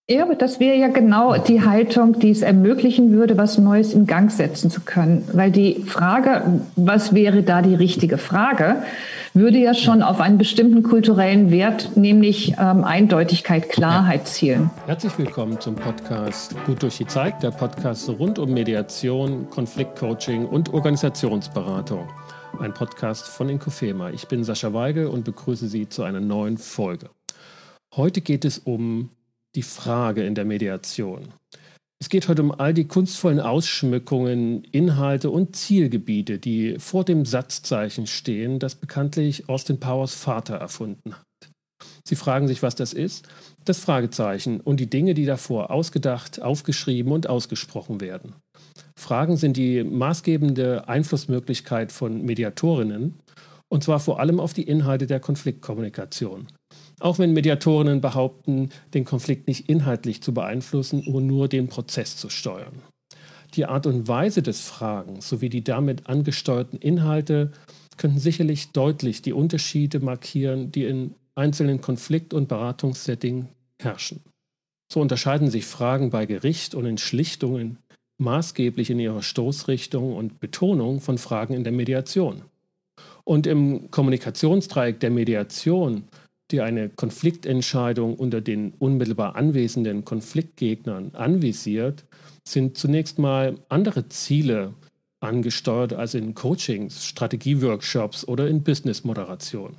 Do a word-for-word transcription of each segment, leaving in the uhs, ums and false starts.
Ja, aber das wäre ja genau die Haltung, die es ermöglichen würde, was Neues in Gang setzen zu können. Weil die Frage, was wäre da die richtige Frage, würde ja schon auf einen bestimmten kulturellen Wert, nämlich ähm, Eindeutigkeit, Klarheit zielen. Herzlich willkommen zum Podcast Gut durch die Zeit, der Podcast rund um Mediation, Konfliktcoaching und Organisationsberatung. Ein Podcast von Inkofema. Ich bin Sascha Weigel und begrüße Sie zu einer neuen Folge. Heute geht es um die Frage in der Mediation. Es geht heute um all die kunstvollen Ausschmückungen, Inhalte und Zielgebiete, die vor dem Satzzeichen stehen, das bekanntlich Austin Powers Vater erfunden hat. Sie fragen sich, was das ist? Das Fragezeichen und die Dinge, die davor ausgedacht, aufgeschrieben und ausgesprochen werden. Fragen sind die maßgebende Einflussmöglichkeit von Mediatorinnen, und zwar vor allem auf die Inhalte der Konfliktkommunikation. Auch wenn Mediatorinnen behaupten, den Konflikt nicht inhaltlich zu beeinflussen und nur den Prozess zu steuern. Die Art und Weise des Fragens sowie die damit angesteuerten Inhalte könnten sicherlich deutlich die Unterschiede markieren, die in einzelnen Konflikt- und Beratungssettings herrschen. So unterscheiden sich Fragen bei Gericht und in Schlichtungen maßgeblich in ihrer Stoßrichtung und Betonung von Fragen in der Mediation. Und im Kommunikationsdreieck der Mediation, die eine Konfliktentscheidung unter den unmittelbar anwesenden Konfliktgegnern anvisiert, sind zunächst mal andere Ziele angesteuert als in Coachings, Strategieworkshops oder in Business-Moderation.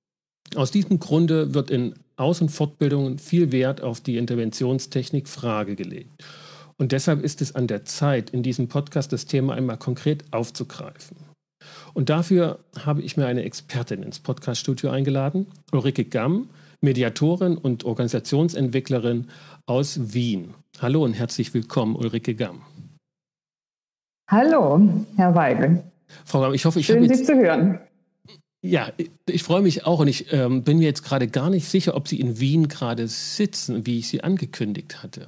Aus diesem Grunde wird in Aus- und Fortbildungen viel Wert auf die Interventionstechnik Frage gelegt. Und deshalb ist es an der Zeit, in diesem Podcast das Thema einmal konkret aufzugreifen. Und dafür habe ich mir eine Expertin ins Podcaststudio eingeladen, Ulrike Gamm, Mediatorin und Organisationsentwicklerin aus Wien. Hallo und herzlich willkommen, Ulrike Gamm. Hallo, Herr Weigel. Frau Gamm, ich hoffe, ich Schön, habe jetzt... Sie zu hören. Ja, ich, ich freue mich auch und ich ähm, bin mir jetzt gerade gar nicht sicher, ob Sie in Wien gerade sitzen, wie ich Sie angekündigt hatte.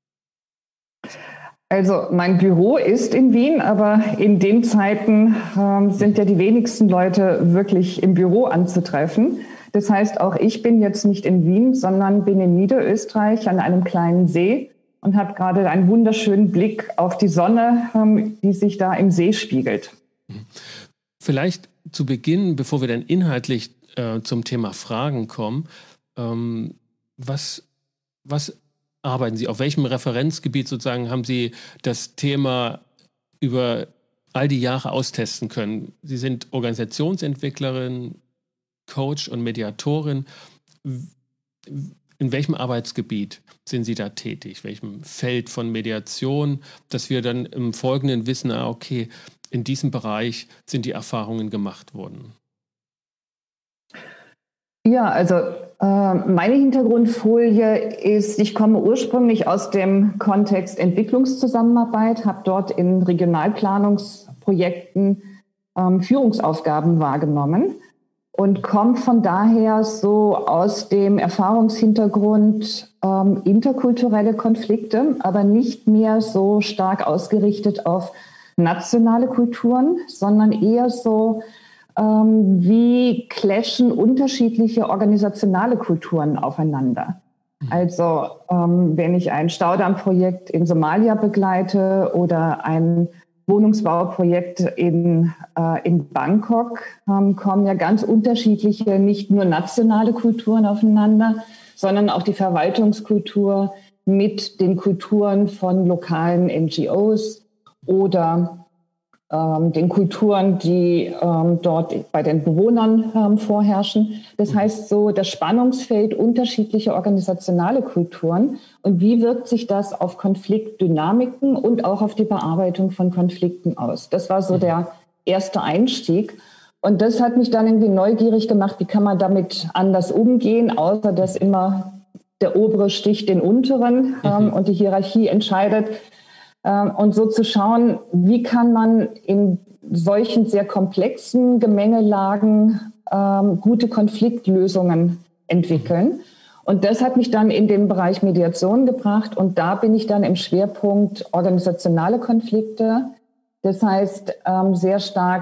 Also mein Büro ist in Wien, aber in den Zeiten ähm, sind ja die wenigsten Leute wirklich im Büro anzutreffen. Das heißt, auch ich bin jetzt nicht in Wien, sondern bin in Niederösterreich an einem kleinen See und habe gerade einen wunderschönen Blick auf die Sonne, ähm, die sich da im See spiegelt. Vielleicht zu Beginn, bevor wir dann inhaltlich äh, zum Thema Fragen kommen, ähm, was, was arbeiten Sie? Auf welchem Referenzgebiet sozusagen haben Sie das Thema über all die Jahre austesten können? Sie sind Organisationsentwicklerin, Coach und Mediatorin. In welchem Arbeitsgebiet sind Sie da tätig? Welchem Feld von Mediation, dass wir dann im Folgenden wissen, ah, okay, in diesem Bereich sind die Erfahrungen gemacht worden? Ja, also äh, meine Hintergrundfolie ist, ich komme ursprünglich aus dem Kontext Entwicklungszusammenarbeit, habe dort in Regionalplanungsprojekten ähm, Führungsaufgaben wahrgenommen und komme von daher so aus dem Erfahrungshintergrund ähm, interkulturelle Konflikte, aber nicht mehr so stark ausgerichtet auf nationale Kulturen, sondern eher so, Ähm, wie clashen unterschiedliche organisationale Kulturen aufeinander? Also ähm, wenn ich ein Staudammprojekt in Somalia begleite oder ein Wohnungsbauprojekt in, äh, in Bangkok, ähm, kommen ja ganz unterschiedliche, nicht nur nationale Kulturen aufeinander, sondern auch die Verwaltungskultur mit den Kulturen von lokalen N G Os oder den Kulturen, die ähm, dort bei den Bewohnern ähm, vorherrschen. Das heißt so, das Spannungsfeld unterschiedlicher organisationale Kulturen und wie wirkt sich das auf Konfliktdynamiken und auch auf die Bearbeitung von Konflikten aus. Das war so der erste Einstieg. Und das hat mich dann irgendwie neugierig gemacht, wie kann man damit anders umgehen, außer dass immer der Obere sticht den Unteren ähm, mhm. und die Hierarchie entscheidet. Und so zu schauen, wie kann man in solchen sehr komplexen Gemengelagen ähm, gute Konfliktlösungen entwickeln. Und das hat mich dann in den Bereich Mediation gebracht. Und da bin ich dann im Schwerpunkt organisationale Konflikte. Das heißt, ähm, sehr stark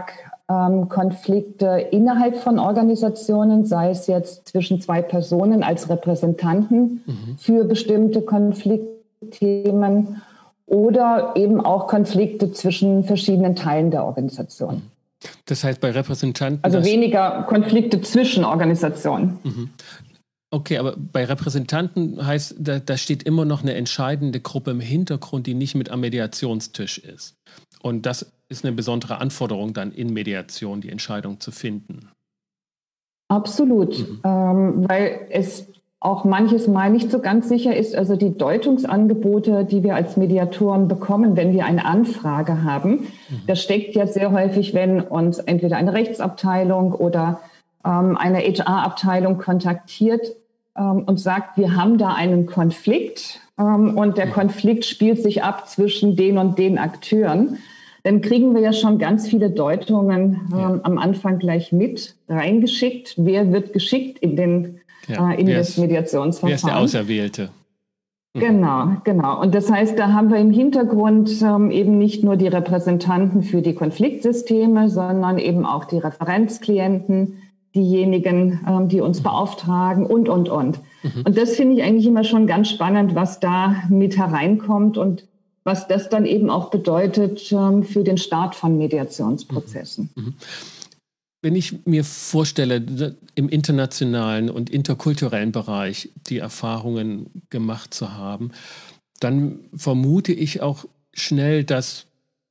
ähm, Konflikte innerhalb von Organisationen, sei es jetzt zwischen zwei Personen als Repräsentanten mhm. für bestimmte Konfliktthemen oder eben auch Konflikte zwischen verschiedenen Teilen der Organisation. Das heißt, bei Repräsentanten... Also weniger Konflikte zwischen Organisationen. Mhm. Okay, aber bei Repräsentanten heißt, da, da steht immer noch eine entscheidende Gruppe im Hintergrund, die nicht mit am Mediationstisch ist. Und das ist eine besondere Anforderung dann in Mediation, die Entscheidung zu finden. Absolut, mhm. ähm, weil es auch manches Mal nicht so ganz sicher ist. Also die Deutungsangebote, die wir als Mediatoren bekommen, wenn wir eine Anfrage haben, mhm. da steckt ja sehr häufig, wenn uns entweder eine Rechtsabteilung oder ähm, eine H R-Abteilung kontaktiert ähm, und sagt, wir haben da einen Konflikt ähm, und der mhm. Konflikt spielt sich ab zwischen den und den Akteuren. Dann kriegen wir ja schon ganz viele Deutungen ähm, ja. am Anfang gleich mit reingeschickt. Wer wird geschickt in, den, ja. äh, in das ist, Mediationsverfahren? Wer ist der Auserwählte? Mhm. Genau, genau. Und das heißt, da haben wir im Hintergrund ähm, eben nicht nur die Repräsentanten für die Konfliktsysteme, sondern eben auch die Referenzklienten, diejenigen, ähm, die uns mhm. beauftragen und, und, und. Mhm. Und das finde ich eigentlich immer schon ganz spannend, was da mit hereinkommt und was das dann eben auch bedeutet ähm, für den Start von Mediationsprozessen. Mhm. Wenn ich mir vorstelle, im internationalen und interkulturellen Bereich die Erfahrungen gemacht zu haben, dann vermute ich auch schnell, dass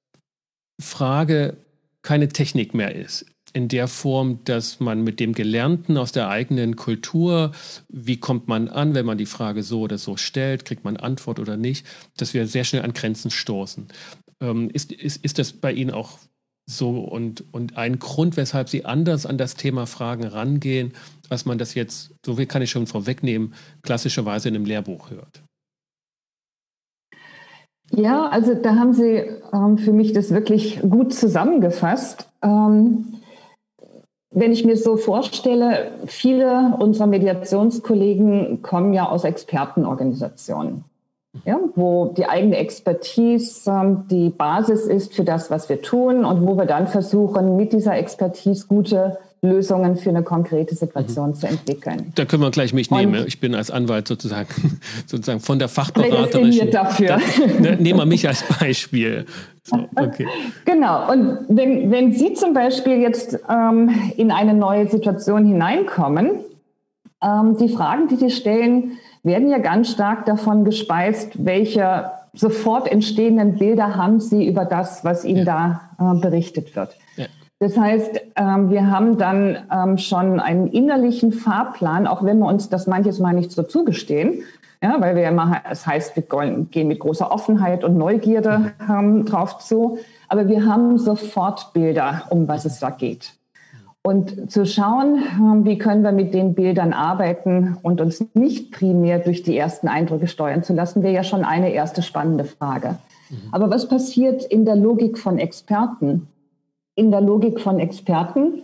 Frage keine Technik mehr ist. In der Form, dass man mit dem Gelernten aus der eigenen Kultur, wie kommt man an, wenn man die Frage so oder so stellt, kriegt man Antwort oder nicht, dass wir sehr schnell an Grenzen stoßen. Ähm, ist, ist, ist das bei Ihnen auch so und, und ein Grund, weshalb Sie anders an das Thema Fragen rangehen, als man das jetzt, so viel kann ich schon vorwegnehmen, klassischerweise in einem Lehrbuch hört? Ja, also da haben Sie ähm, für mich das wirklich gut zusammengefasst. Ähm, Wenn ich mir so vorstelle, viele unserer Mediationskollegen kommen ja aus Expertenorganisationen, ja, wo die eigene Expertise ähm, die Basis ist für das, was wir tun und wo wir dann versuchen, mit dieser Expertise gute Lösungen für eine konkrete Situation mhm. zu entwickeln. Da können wir gleich mich und nehmen. Ich bin als Anwalt sozusagen, sozusagen von der Fachberaterin. Dafür. Da, nehmen wir mich als Beispiel. So, okay. Genau. Und wenn, wenn Sie zum Beispiel jetzt ähm, in eine neue Situation hineinkommen, ähm, die Fragen, die Sie stellen, werden ja ganz stark davon gespeist, welche sofort entstehenden Bilder haben Sie über das, was Ihnen ja. da äh, berichtet wird. Ja. Das heißt, ähm, wir haben dann ähm, schon einen innerlichen Fahrplan, auch wenn wir uns das manches Mal nicht so zugestehen. Ja, weil wir immer, es heißt, wir gehen mit großer Offenheit und Neugierde ähm, drauf zu. Aber wir haben sofort Bilder, um was es da geht. Und zu schauen, ähm, wie können wir mit den Bildern arbeiten und uns nicht primär durch die ersten Eindrücke steuern zu lassen, wäre ja schon eine erste spannende Frage. Mhm. Aber was passiert in der Logik von Experten? In der Logik von Experten,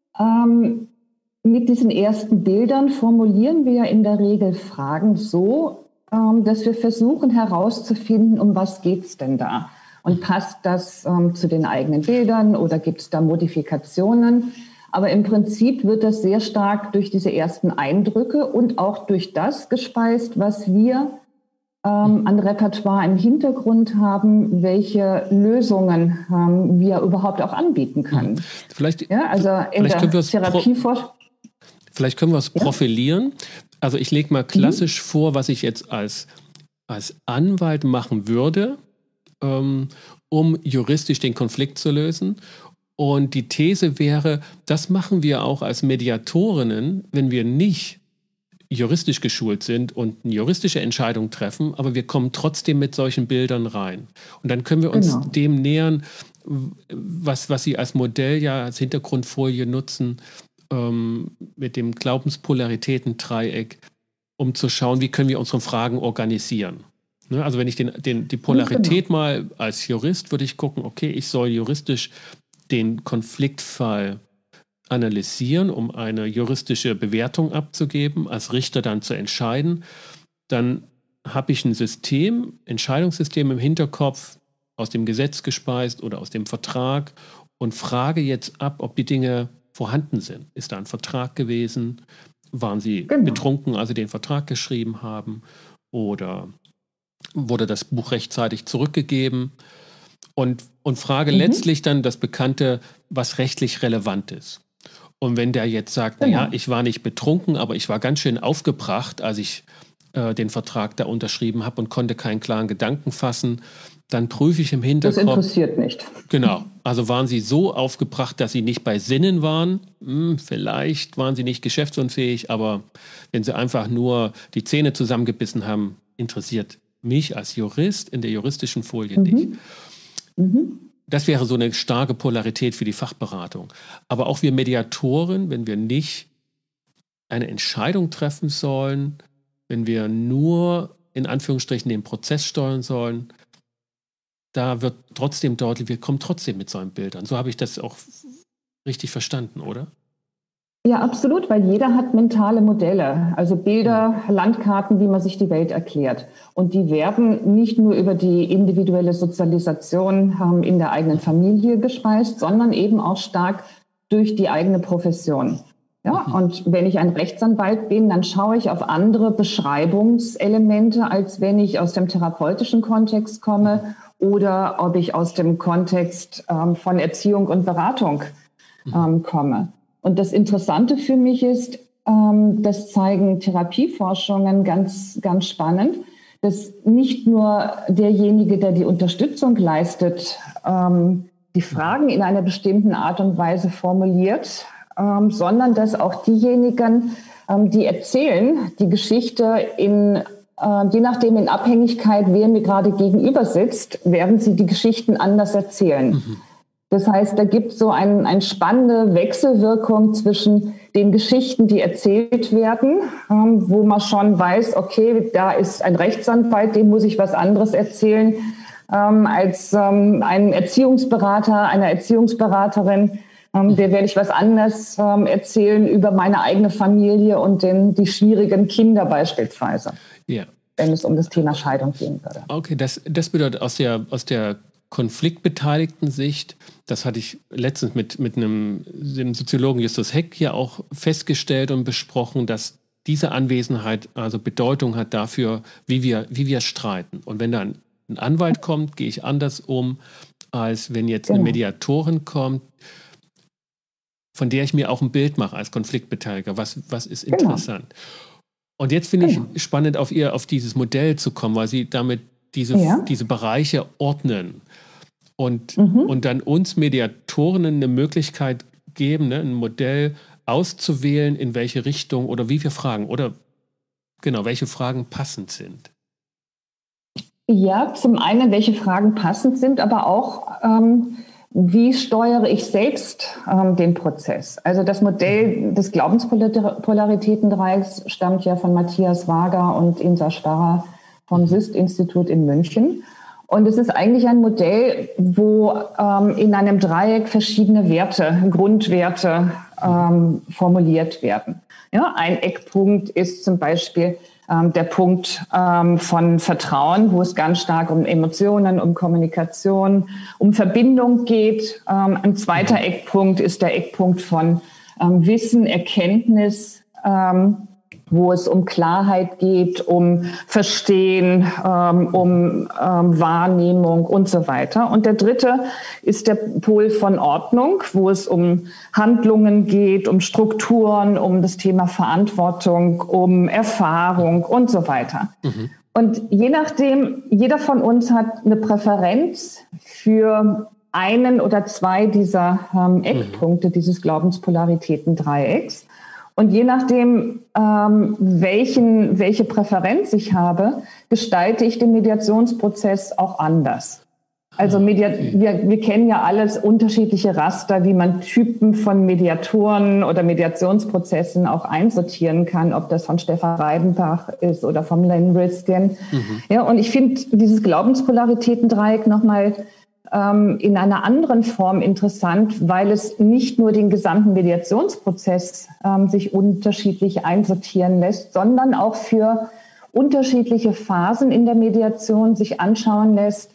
ähm, mit diesen ersten Bildern formulieren wir in der Regel Fragen so, ähm, dass wir versuchen herauszufinden, um was geht es denn da? Und passt das ähm, zu den eigenen Bildern oder gibt es da Modifikationen? Aber im Prinzip wird das sehr stark durch diese ersten Eindrücke und auch durch das gespeist, was wir ähm, an Repertoire im Hintergrund haben, welche Lösungen ähm, wir überhaupt auch anbieten können. Vielleicht, ja, also in vielleicht der Therapieforschung. Vielleicht können wir es ja. profilieren. Also ich lege mal klassisch mhm. vor, was ich jetzt als, als Anwalt machen würde, ähm, um juristisch den Konflikt zu lösen. Und die These wäre, das machen wir auch als Mediatorinnen, wenn wir nicht juristisch geschult sind und eine juristische Entscheidung treffen, aber wir kommen trotzdem mit solchen Bildern rein. Und dann können wir uns genau. dem nähern, was, was Sie als Modell ja als Hintergrundfolie nutzen, mit dem Glaubenspolaritäten-Dreieck, um zu schauen, wie können wir unsere Fragen organisieren. Ne? Also wenn ich den, den, die Polarität genau. mal als Jurist, würde ich gucken, okay, ich soll juristisch den Konfliktfall analysieren, um eine juristische Bewertung abzugeben, als Richter dann zu entscheiden. Dann habe ich ein System, Entscheidungssystem im Hinterkopf, aus dem Gesetz gespeist oder aus dem Vertrag, und frage jetzt ab, ob die Dinge vorhanden sind. Ist da ein Vertrag gewesen? Waren Sie genau. betrunken, als Sie den Vertrag geschrieben haben? Oder wurde das Buch rechtzeitig zurückgegeben? Und, und frage mhm. letztlich dann das Bekannte, was rechtlich relevant ist. Und wenn der jetzt sagt, genau. naja, ich war nicht betrunken, aber ich war ganz schön aufgebracht, als ich äh, den Vertrag da unterschrieben habe und konnte keinen klaren Gedanken fassen, dann prüfe ich im Hinterkopf. Das interessiert nicht. Genau. Also waren Sie so aufgebracht, dass Sie nicht bei Sinnen waren? Hm, vielleicht waren Sie nicht geschäftsunfähig, aber wenn Sie einfach nur die Zähne zusammengebissen haben, interessiert mich als Jurist in der juristischen Folie mhm. nicht. Mhm. Das wäre so eine starke Polarität für die Fachberatung. Aber auch wir Mediatoren, wenn wir nicht eine Entscheidung treffen sollen, wenn wir nur in Anführungsstrichen den Prozess steuern sollen, da wird trotzdem deutlich, wir kommen trotzdem mit so einem Bild an. So habe ich das auch richtig verstanden, oder? Ja, absolut, weil jeder hat mentale Modelle, also Bilder, Landkarten, wie man sich die Welt erklärt. Und die werden nicht nur über die individuelle Sozialisation ähm, in der eigenen Familie gespeist, sondern eben auch stark durch die eigene Profession. Ja, mhm. Und wenn ich ein Rechtsanwalt bin, dann schaue ich auf andere Beschreibungselemente, als wenn ich aus dem therapeutischen Kontext komme oder ob ich aus dem Kontext ähm, von Erziehung und Beratung ähm, komme. Und das Interessante für mich ist, ähm, das zeigen Therapieforschungen ganz, ganz spannend, dass nicht nur derjenige, der die Unterstützung leistet, ähm, die Fragen in einer bestimmten Art und Weise formuliert, ähm, sondern dass auch diejenigen, ähm, die erzählen, die Geschichte in, äh, je nachdem in Abhängigkeit, wer mir gerade gegenüber sitzt, werden sie die Geschichten anders erzählen. Mhm. Das heißt, da gibt es so ein, eine spannende Wechselwirkung zwischen den Geschichten, die erzählt werden, ähm, wo man schon weiß, okay, da ist ein Rechtsanwalt, dem muss ich was anderes erzählen, ähm, als ähm, ein Erziehungsberater, einer Erziehungsberaterin, ähm, der werde ich was anderes ähm, erzählen über meine eigene Familie und den, die schwierigen Kinder beispielsweise, ja. wenn es um das Thema Scheidung gehen würde. Okay, das, das bedeutet aus der, aus der konfliktbeteiligten Sicht, das hatte ich letztens mit, mit einem dem Soziologen Justus Heck hier auch festgestellt und besprochen, dass diese Anwesenheit also Bedeutung hat dafür, wie wir, wie wir streiten. Und wenn dann ein Anwalt kommt, gehe ich anders um, als wenn jetzt eine genau. Mediatorin kommt, von der ich mir auch ein Bild mache als Konfliktbeteiligter. Was, was ist interessant? Genau. Und jetzt finde genau. ich spannend, auf ihr, auf dieses Modell zu kommen, weil sie damit diese, ja. diese Bereiche ordnen. Und, mhm. und dann uns Mediatoren eine Möglichkeit geben, ne, ein Modell auszuwählen, in welche Richtung oder wie wir fragen oder genau, welche Fragen passend sind. Ja, zum einen, welche Fragen passend sind, aber auch, ähm, wie steuere ich selbst ähm, den Prozess? Also das Modell des Glaubenspolaritätendreiecks stammt ja von Matthias Wager und Insa Sparrer vom S I S T-Institut in München. Und es ist eigentlich ein Modell, wo ähm, in einem Dreieck verschiedene Werte, Grundwerte ähm, formuliert werden. Ja, ein Eckpunkt ist zum Beispiel ähm, der Punkt ähm, von Vertrauen, wo es ganz stark um Emotionen, um Kommunikation, um Verbindung geht. Ähm, ein zweiter Eckpunkt ist der Eckpunkt von ähm, Wissen, Erkenntnis, ähm, wo es um Klarheit geht, um Verstehen, ähm, um ähm, Wahrnehmung und so weiter. Und der dritte ist der Pol von Ordnung, wo es um Handlungen geht, um Strukturen, um das Thema Verantwortung, um Erfahrung und so weiter. Mhm. Und je nachdem, jeder von uns hat eine Präferenz für einen oder zwei dieser ähm, Eckpunkte mhm. dieses Glaubenspolaritätendreiecks. Und je nachdem, ähm, welchen, welche Präferenz ich habe, gestalte ich den Mediationsprozess auch anders. Also Media- wir, wir kennen ja alles unterschiedliche Raster, wie man Typen von Mediatoren oder Mediationsprozessen auch einsortieren kann, ob das von Stefan Reidenbach ist oder von Len Riskin. Mhm. Ja, und ich finde dieses Glaubenspolaritätendreieck nochmal ähm, in einer anderen Form interessant, weil es nicht nur den gesamten Mediationsprozess ähm, sich unterschiedlich einsortieren lässt, sondern auch für unterschiedliche Phasen in der Mediation sich anschauen lässt,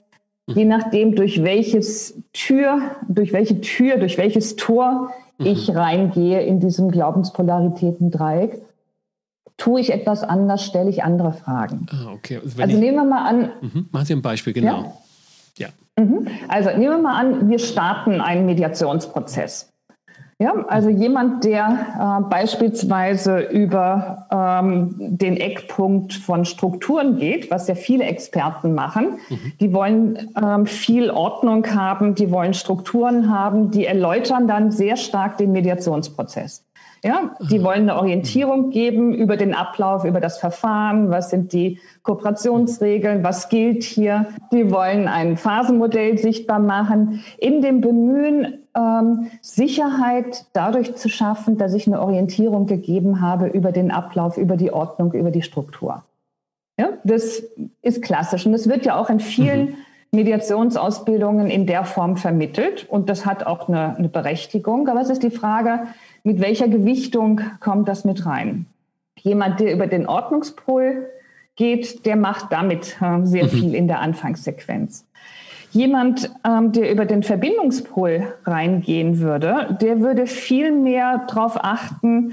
je nachdem, durch welches Tür, durch welche Tür, durch welches Tor mhm. ich reingehe in diesem Glaubenspolaritäten-Dreieck, tue ich etwas anders, stelle ich andere Fragen. Ah, okay. Also, also ich, nehmen wir mal an. Mhm. Machen Sie ein Beispiel, genau. Ja? Ja. Mhm. Also nehmen wir mal an, wir starten einen Mediationsprozess. Ja, also jemand, der äh, beispielsweise über ähm, den Eckpunkt von Strukturen geht, was ja viele Experten machen, mhm. die wollen ähm, viel Ordnung haben, die wollen Strukturen haben, die erläutern dann sehr stark den Mediationsprozess. Ja, die wollen eine Orientierung geben über den Ablauf, über das Verfahren, was sind die Kooperationsregeln, was gilt hier. Die wollen ein Phasenmodell sichtbar machen, in dem Bemühen, ähm, Sicherheit dadurch zu schaffen, dass ich eine Orientierung gegeben habe über den Ablauf, über die Ordnung, über die Struktur. Ja, das ist klassisch und das wird ja auch in vielen mhm. Mediationsausbildungen in der Form vermittelt und das hat auch eine, eine Berechtigung. Aber es ist die Frage, mit welcher Gewichtung kommt das mit rein? Jemand, der über den Ordnungspol geht, der macht damit äh, sehr mhm. viel in der Anfangssequenz. Jemand, ähm, der über den Verbindungspol reingehen würde, der würde viel mehr darauf achten,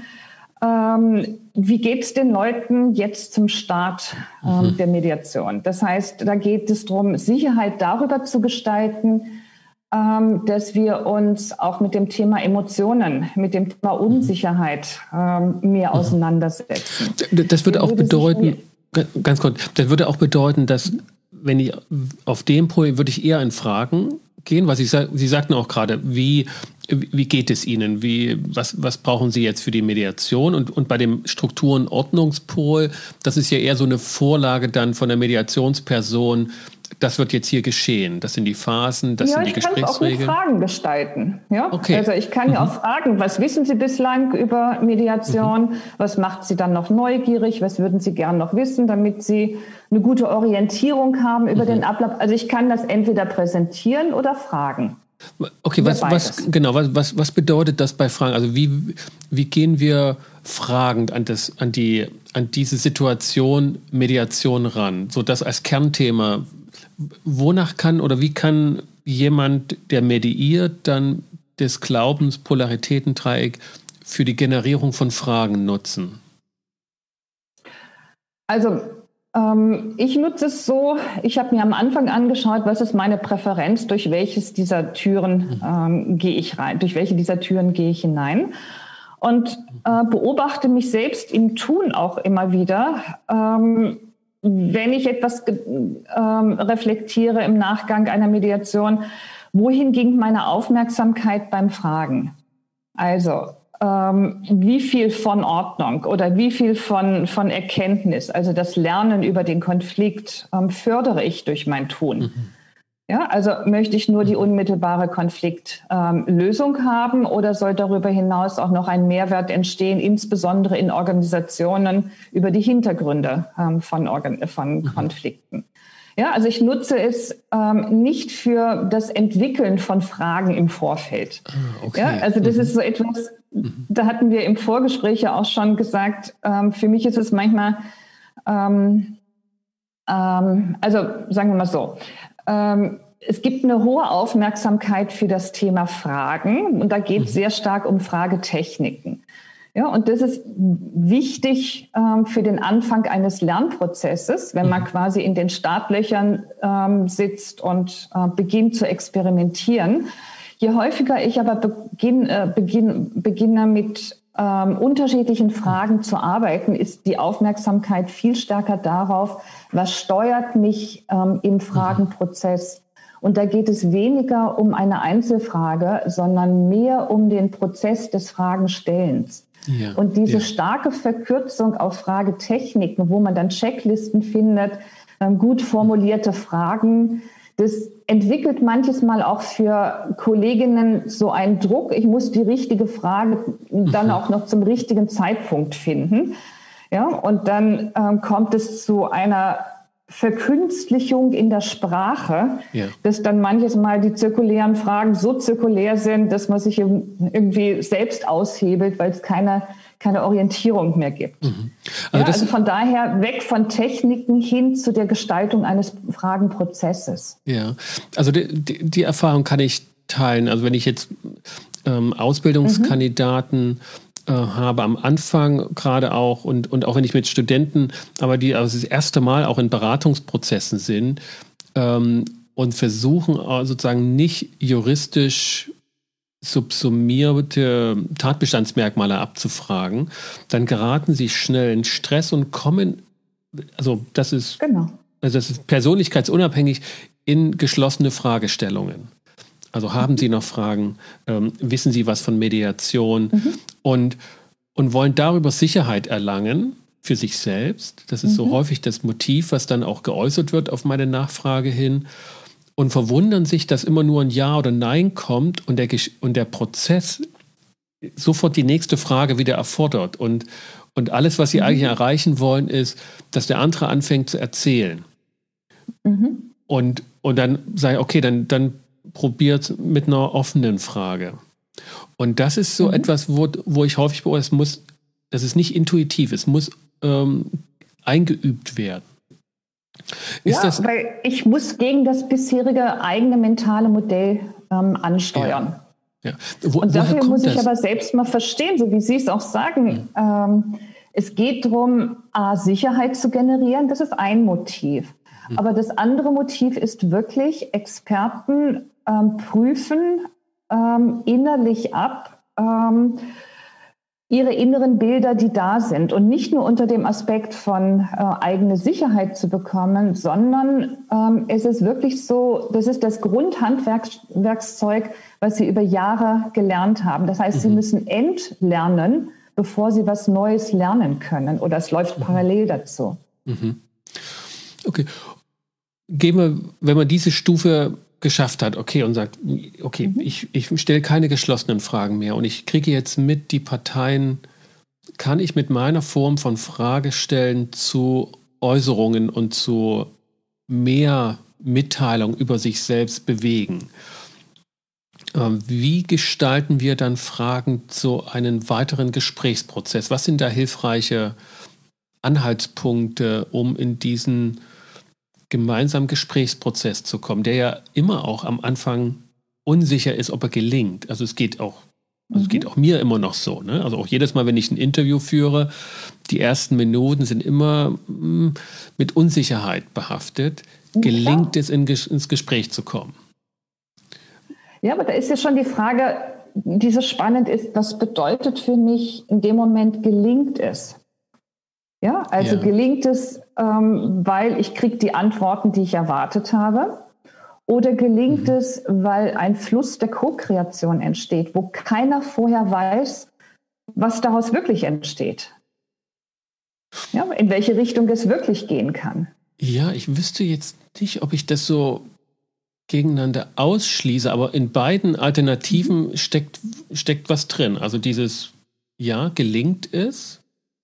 ähm, wie geht es den Leuten jetzt zum Start ähm, mhm. der Mediation. Das heißt, da geht es darum, Sicherheit darüber zu gestalten, ähm, dass wir uns auch mit dem Thema Emotionen, mit dem Thema Unsicherheit ähm, mehr mhm. auseinandersetzen. Das würde auch würde bedeuten, ganz kurz, das würde auch bedeuten, dass wenn ich auf dem Pol würde ich eher in Fragen gehen, was ich Sie sagten auch gerade, wie wie geht es Ihnen, wie was was brauchen Sie jetzt für die Mediation und und bei dem Strukturen-Ordnungspol, das ist ja eher so eine Vorlage dann von der Mediationsperson. Das wird jetzt hier geschehen. Das sind die Phasen, das ja, sind die Gesprächsregeln. Ja, ich kann es auch mit Fragen gestalten. Ja? Okay. Also ich kann mhm. ja auch fragen, was wissen Sie bislang über Mediation? Mhm. Was macht Sie dann noch neugierig? Was würden Sie gern noch wissen, damit Sie eine gute Orientierung haben über mhm. den Ablauf? Also ich kann das entweder präsentieren oder fragen. Okay, was, was, genau, was, was, was bedeutet das bei Fragen? Also wie, wie gehen wir fragend an, das, an, die, an diese Situation Mediation ran? So das als Kernthema. Wonach kann oder wie kann jemand, der mediiert, dann das Glaubenspolaritäten-Dreieck für die Generierung von Fragen nutzen? Also ähm, ich nutze es so, ich habe mir am Anfang angeschaut, was ist meine Präferenz, durch welches dieser Türen ähm, gehe ich rein, durch welche dieser Türen gehe ich hinein und äh, beobachte mich selbst im Tun auch immer wieder, ähm, wenn ich etwas ähm, reflektiere im Nachgang einer Mediation, wohin ging meine Aufmerksamkeit beim Fragen? Also ähm, wie viel von Ordnung oder wie viel von, von Erkenntnis, also das Lernen über den Konflikt, ähm, fördere ich durch mein Tun? Mhm. Ja, also möchte ich nur die unmittelbare Konfliktlösung ähm, haben oder soll darüber hinaus auch noch ein Mehrwert entstehen, insbesondere in Organisationen über die Hintergründe ähm, von, Organ- von mhm. Konflikten? Ja, also ich nutze es ähm, nicht für das Entwickeln von Fragen im Vorfeld. Ah, okay. Ja, also das mhm. ist so etwas, mhm. da hatten wir im Vorgespräch ja auch schon gesagt, ähm, für mich ist es manchmal, ähm, ähm, also sagen wir mal so, Ähm, es gibt eine hohe Aufmerksamkeit für das Thema Fragen und da geht es mhm. sehr stark um Fragetechniken. Ja, und das ist wichtig ähm, für den Anfang eines Lernprozesses, wenn man mhm. quasi in den Startlöchern ähm, sitzt und äh, beginnt zu experimentieren. Je häufiger ich aber beginn, äh, beginn, beginne mit ähm, unterschiedlichen Fragen zu arbeiten, ist die Aufmerksamkeit viel stärker darauf, was steuert mich ähm, im Fragenprozess. Und da geht es weniger um eine Einzelfrage, sondern mehr um den Prozess des Fragenstellens. Ja, und diese ja. starke Verkürzung auf Fragetechniken, wo man dann Checklisten findet, ähm, gut formulierte Fragen, das entwickelt manches Mal auch für Kolleginnen so einen Druck. Ich muss die richtige Frage dann auch noch zum richtigen Zeitpunkt finden. Ja, und dann ähm, kommt es zu einer Verkünstlichung in der Sprache, ja. dass dann manches Mal die zirkulären Fragen so zirkulär sind, dass man sich irgendwie selbst aushebelt, weil es keine, keine Orientierung mehr gibt. Mhm. Also, ja, das, also von daher weg von Techniken hin zu der Gestaltung eines Fragenprozesses. Ja, also die, die, die Erfahrung kann ich teilen. Also wenn ich jetzt ähm, Ausbildungskandidaten mhm. äh, habe am Anfang gerade auch und, und auch wenn ich mit Studenten, aber die also das erste Mal auch in Beratungsprozessen sind ähm, und versuchen sozusagen nicht juristisch subsumierte Tatbestandsmerkmale abzufragen, dann geraten sie schnell in Stress und kommen, also das ist, genau. also das ist persönlichkeitsunabhängig, in geschlossene Fragestellungen. Also haben mhm. Sie noch Fragen, ähm, wissen Sie was von Mediation mhm. und, und wollen darüber Sicherheit erlangen für sich selbst. Das ist mhm. so häufig das Motiv, was dann auch geäußert wird auf meine Nachfrage hin. Und verwundern sich, dass immer nur ein Ja oder Nein kommt und der, und der Prozess sofort die nächste Frage wieder erfordert. Und, und alles, was sie mhm. eigentlich erreichen wollen, ist, dass der andere anfängt zu erzählen. Mhm. Und, und dann sage ich, okay, dann, dann probiert mit einer offenen Frage. Und das ist so mhm. etwas, wo, wo ich häufig beobachte, es muss, das ist nicht intuitiv, es muss ähm, eingeübt werden. Ist ja, das, weil ich muss gegen das bisherige eigene mentale Modell ähm, ansteuern. Ja, ja. Wo, und dafür muss ich das? aber selbst mal verstehen, so wie Sie es auch sagen. Mhm. Ähm, es geht darum, A, Sicherheit zu generieren, das ist ein Motiv. Mhm. Aber das andere Motiv ist wirklich, Experten ähm, prüfen ähm, innerlich ab, ähm, ihre inneren Bilder, die da sind. Und nicht nur unter dem Aspekt von äh, eigene Sicherheit zu bekommen, sondern ähm, es ist wirklich so, das ist das Grundhandwerkszeug, was sie über Jahre gelernt haben. Das heißt, mhm. sie müssen entlernen, bevor sie was Neues lernen können. Oder es läuft mhm. parallel dazu. Mhm. Okay. Gehen wir, wenn man diese Stufe geschafft hat, okay, und sagt, okay, mhm. ich, ich stelle keine geschlossenen Fragen mehr und ich kriege jetzt mit, die Parteien, kann ich mit meiner Form von Fragestellen zu Äußerungen und zu mehr Mitteilung über sich selbst bewegen. Ähm, wie gestalten wir dann Fragen zu einem weiteren Gesprächsprozess? Was sind da hilfreiche Anhaltspunkte, um in diesen gemeinsamen Gesprächsprozess zu kommen, der ja immer auch am Anfang unsicher ist, ob er gelingt. Also es geht auch, also mhm. es geht auch mir immer noch so. Ne? Also auch jedes Mal, wenn ich ein Interview führe, die ersten Minuten sind immer mh, mit Unsicherheit behaftet. Gelingt ja. es, in, ins Gespräch zu kommen? Ja, aber da ist ja schon die Frage, die so spannend ist, was bedeutet für mich in dem Moment gelingt es? Ja, also ja. gelingt es, ähm, weil ich kriege die Antworten, die ich erwartet habe? Oder gelingt mhm. es, weil ein Fluss der Co-Kreation entsteht, wo keiner vorher weiß, was daraus wirklich entsteht? Ja, in welche Richtung es wirklich gehen kann? Ja, ich wüsste jetzt nicht, ob ich das so gegeneinander ausschließe, aber in beiden Alternativen mhm. steckt, steckt was drin. Also dieses, ja, gelingt es?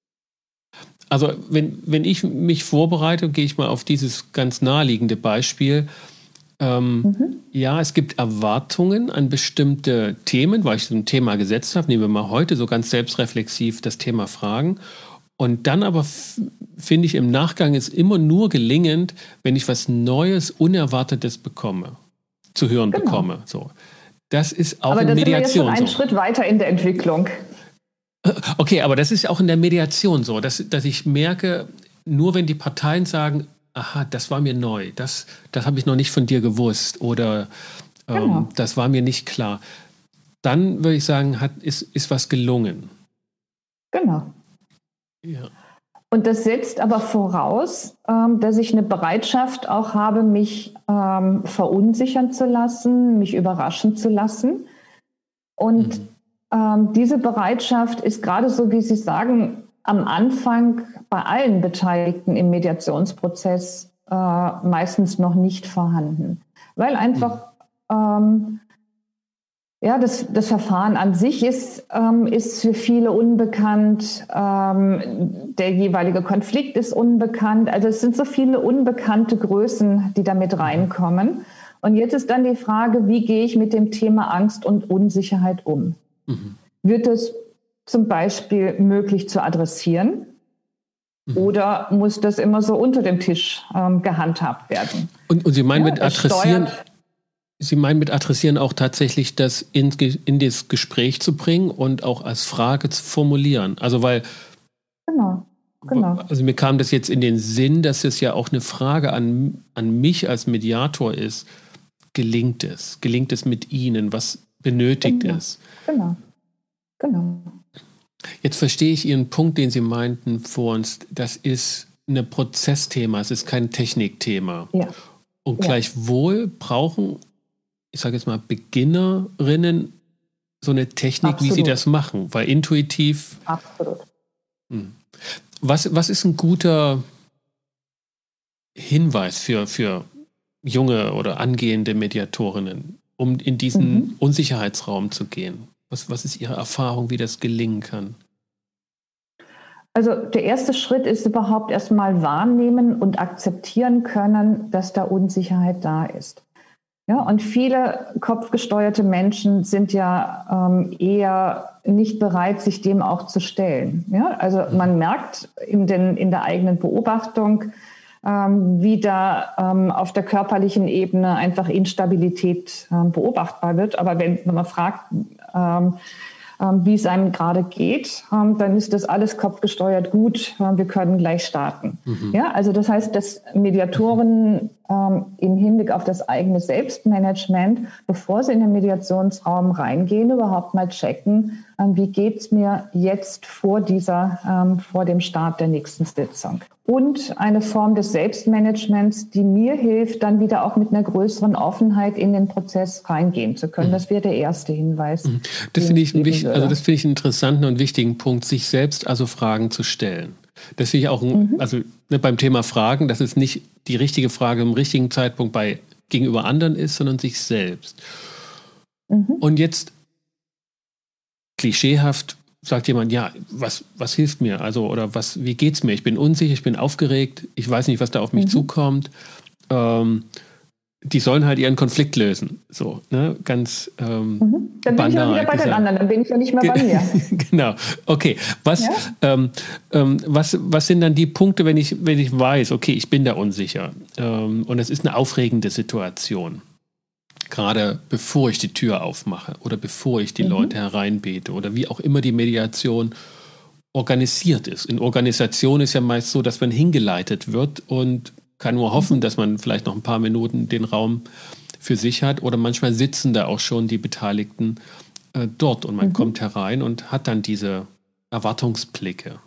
Also wenn, wenn ich mich vorbereite, gehe ich mal auf dieses ganz naheliegende Beispiel. Ähm, mhm. Ja, es gibt Erwartungen an bestimmte Themen, weil ich so ein Thema gesetzt habe. Nehmen wir mal heute so ganz selbstreflexiv das Thema Fragen. Und dann aber f- finde ich im Nachgang ist immer nur gelingend, wenn ich was Neues, Unerwartetes bekomme, zu hören genau. bekomme. So. Das ist auch aber in Mediation so. Aber da sind wir jetzt schon einen so. Schritt weiter in der Entwicklung. Okay, aber das ist ja auch in der Mediation so, dass, dass ich merke, nur wenn die Parteien sagen, aha, das war mir neu, das, das habe ich noch nicht von dir gewusst oder ähm, genau. das war mir nicht klar, dann würde ich sagen, hat, ist, ist was gelungen. Genau. Ja. Und das setzt aber voraus, ähm, dass ich eine Bereitschaft auch habe, mich ähm, verunsichern zu lassen, mich überraschen zu lassen. Und mhm. ähm, diese Bereitschaft ist gerade so, wie Sie sagen, am Anfang bei allen Beteiligten im Mediationsprozess äh, meistens noch nicht vorhanden. Weil einfach mhm. ähm, ja, das, das Verfahren an sich ist, ähm, ist für viele unbekannt. Ähm, der jeweilige Konflikt ist unbekannt. Also es sind so viele unbekannte Größen, die da mit reinkommen. Und jetzt ist dann die Frage, wie gehe ich mit dem Thema Angst und Unsicherheit um? Mhm. Wird es zum Beispiel möglich zu adressieren? Mhm. Oder muss das immer so unter dem Tisch ähm, gehandhabt werden? Und, und Sie meinen ja, mit adressieren, Sie meinen mit adressieren auch tatsächlich das in, in das Gespräch zu bringen und auch als Frage zu formulieren? Also weil Genau. Genau. Also mir kam das jetzt in den Sinn, dass es ja auch eine Frage an, an mich als Mediator ist. Gelingt es? Gelingt es mit Ihnen? Was benötigt genau. es? Genau. Genau. Jetzt verstehe ich Ihren Punkt, den Sie meinten vor uns. Das ist ein Prozessthema, es ist kein Technikthema. Ja. Und gleichwohl brauchen, ich sage jetzt mal, Beginnerinnen so eine Technik, Absolut. Wie sie das machen, weil intuitiv. Absolut. Hm. Was, was ist ein guter Hinweis für, für junge oder angehende Mediatorinnen, um in diesen mhm. Unsicherheitsraum zu gehen? Was, was ist Ihre Erfahrung, wie das gelingen kann? Also der erste Schritt ist überhaupt erstmal wahrnehmen und akzeptieren können, dass da Unsicherheit da ist. Ja, und viele kopfgesteuerte Menschen sind ja ähm, eher nicht bereit, sich dem auch zu stellen. Ja, also man merkt in, den, in der eigenen Beobachtung, ähm, wie da ähm, auf der körperlichen Ebene einfach Instabilität ähm, beobachtbar wird. Aber wenn, wenn man fragt, ähm, ähm, wie es einem gerade geht, ähm, dann ist das alles kopfgesteuert gut. Äh, wir können gleich starten. Mhm. Ja, also das heißt, dass Mediatoren ähm, im Hinblick auf das eigene Selbstmanagement, bevor sie in den Mediationsraum reingehen, überhaupt mal checken, ähm, wie geht's mir jetzt vor dieser, ähm, vor dem Start der nächsten Sitzung. Und eine Form des Selbstmanagements, die mir hilft, dann wieder auch mit einer größeren Offenheit in den Prozess reingehen zu können. Das wäre der erste Hinweis. Das finde ich, ich also das finde ich einen interessanten und wichtigen Punkt, sich selbst also Fragen zu stellen. Das finde ich auch, ein, mhm. also ne, beim Thema Fragen, dass es nicht die richtige Frage im richtigen Zeitpunkt bei gegenüber anderen ist, sondern sich selbst. Mhm. Und jetzt klischeehaft sagt jemand, ja, was, was hilft mir? Also, oder was, wie geht's mir? Ich bin unsicher, ich bin aufgeregt, ich weiß nicht, was da auf mich mhm. zukommt. Ähm, die sollen halt ihren Konflikt lösen. So, ne? Ganz ähm, mhm. Dann bin ich ja wieder bei den anderen, dann bin ich ja nicht mehr bei mir. Genau. Okay. Was, ja? ähm, ähm, was, was sind dann die Punkte, wenn ich, wenn ich weiß, okay, ich bin da unsicher ähm, und es ist eine aufregende Situation? Gerade bevor ich die Tür aufmache oder bevor ich die mhm. Leute hereinbete oder wie auch immer die Mediation organisiert ist. In Organisation ist ja meist so, dass man hingeleitet wird und kann nur hoffen, mhm. dass man vielleicht noch ein paar Minuten den Raum für sich hat oder manchmal sitzen da auch schon die Beteiligten äh, dort und man mhm. kommt herein und hat dann diese Erwartungsblicke.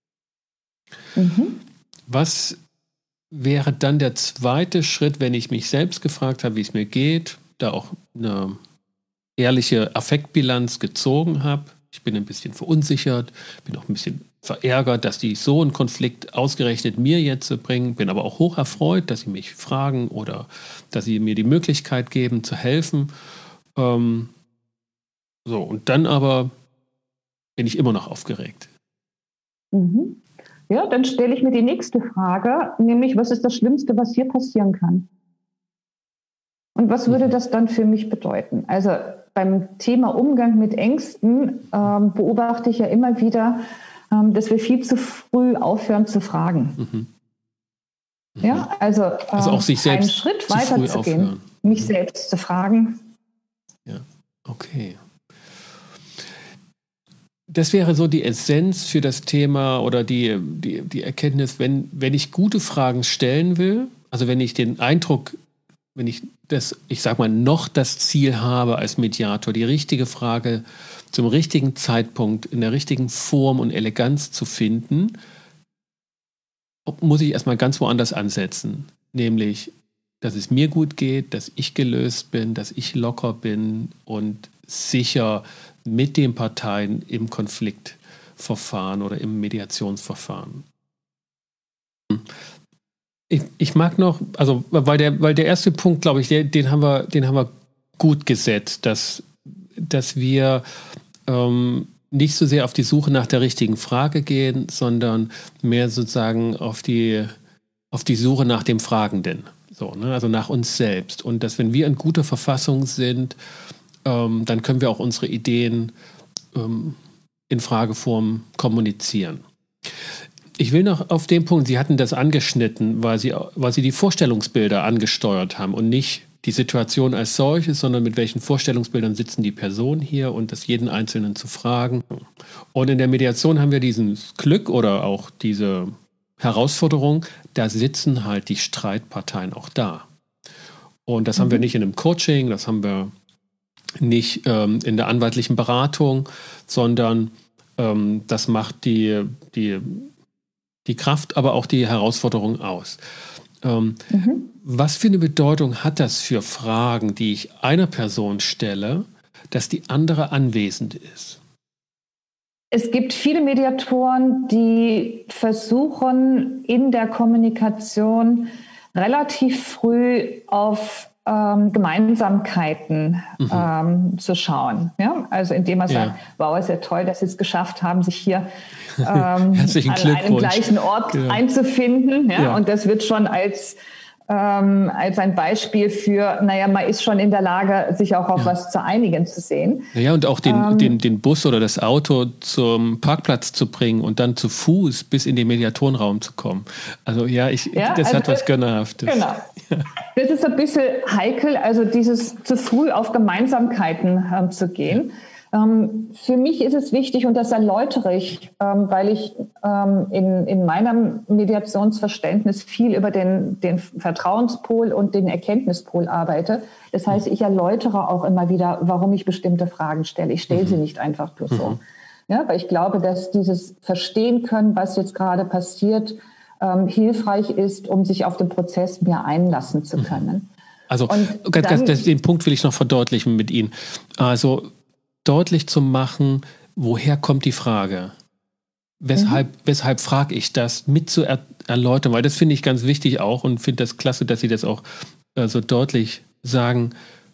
Mhm. Was wäre dann der zweite Schritt, wenn ich mich selbst gefragt habe, wie es mir geht, da auch eine ehrliche Affektbilanz gezogen habe. Ich bin ein bisschen verunsichert, bin auch ein bisschen verärgert, dass die so einen Konflikt ausgerechnet mir jetzt bringen, bin aber auch hoch erfreut, dass sie mich fragen oder dass sie mir die Möglichkeit geben, zu helfen. Ähm, so, und dann aber bin ich immer noch aufgeregt. Mhm. Ja, dann stelle ich mir die nächste Frage, nämlich, was ist das Schlimmste, was hier passieren kann? Und was würde das dann für mich bedeuten? Also beim Thema Umgang mit Ängsten ähm, beobachte ich ja immer wieder, ähm, dass wir viel zu früh aufhören zu fragen. Mhm. Mhm. Ja, also, ähm, also auch sich selbst einen Schritt weiter zu gehen, mich mhm. selbst zu fragen. Ja, okay. Das wäre so die Essenz für das Thema oder die, die, die Erkenntnis, wenn, wenn ich gute Fragen stellen will, also wenn ich den Eindruck, wenn ich das, ich sag mal, noch das Ziel habe als Mediator, die richtige Frage zum richtigen Zeitpunkt, in der richtigen Form und Eleganz zu finden, muss ich erstmal ganz woanders ansetzen. Nämlich, dass es mir gut geht, dass ich gelöst bin, dass ich locker bin und sicher mit den Parteien im Konfliktverfahren oder im Mediationsverfahren. Ich, ich mag noch, also weil der, weil der erste Punkt, glaube ich, der, den haben wir, den haben wir gut gesetzt, dass, dass wir ähm, nicht so sehr auf die Suche nach der richtigen Frage gehen, sondern mehr sozusagen auf die, auf die Suche nach dem Fragenden, so, ne? Also nach uns selbst. Und dass, wenn wir in guter Verfassung sind, ähm, dann können wir auch unsere Ideen ähm, in Frageform kommunizieren. Ich will noch auf den Punkt, Sie hatten das angeschnitten, weil Sie, weil Sie die Vorstellungsbilder angesteuert haben und nicht die Situation als solches, sondern mit welchen Vorstellungsbildern sitzen die Personen hier und das jeden Einzelnen zu fragen. Und in der Mediation haben wir dieses Glück oder auch diese Herausforderung, da sitzen halt die Streitparteien auch da. Und das mhm. haben wir nicht in einem Coaching, das haben wir nicht ähm, in der anwaltlichen Beratung, sondern ähm, das macht die, die die Kraft, aber auch die Herausforderung aus. Ähm, mhm. Was für eine Bedeutung hat das für Fragen, die ich einer Person stelle, dass die andere anwesend ist? Es gibt viele Mediatoren, die versuchen, in der Kommunikation relativ früh auf ähm, Gemeinsamkeiten mhm. ähm, zu schauen. Ja? Also indem man sagt, ja. wow, ist ja toll, dass Sie es geschafft haben, sich hier ähm, an einem gleichen Ort ja. einzufinden. Ja? Ja. Und das wird schon als, ähm, als ein Beispiel für, naja, man ist schon in der Lage, sich auch auf ja. was zu einigen zu sehen. Ja, und auch den, ähm, den, den Bus oder das Auto zum Parkplatz zu bringen und dann zu Fuß bis in den Mediatorenraum zu kommen. Also ja, ich, ja das also hat was Gönnerhaftes. Genau. Ja. Das ist ein bisschen heikel, also dieses zu früh auf Gemeinsamkeiten ähm, zu gehen. Ähm, für mich ist es wichtig, und das erläutere ich, ähm, weil ich ähm, in, in meinem Mediationsverständnis viel über den, den Vertrauenspol und den Erkenntnispol arbeite. Das heißt, ich erläutere auch immer wieder, warum ich bestimmte Fragen stelle. Ich stelle sie nicht einfach nur so. Ja, weil ich glaube, dass dieses Verstehen können, was jetzt gerade passiert, ähm, hilfreich ist, um sich auf den Prozess mehr einlassen zu können. Also ganz, dann, ganz, den Punkt will ich noch verdeutlichen mit Ihnen. Also deutlich zu machen, woher kommt die Frage? Weshalb, mhm. weshalb frage ich das, mit zu er- erläutern? Weil das finde ich ganz wichtig auch und finde das klasse, dass Sie das auch äh, so deutlich sagen.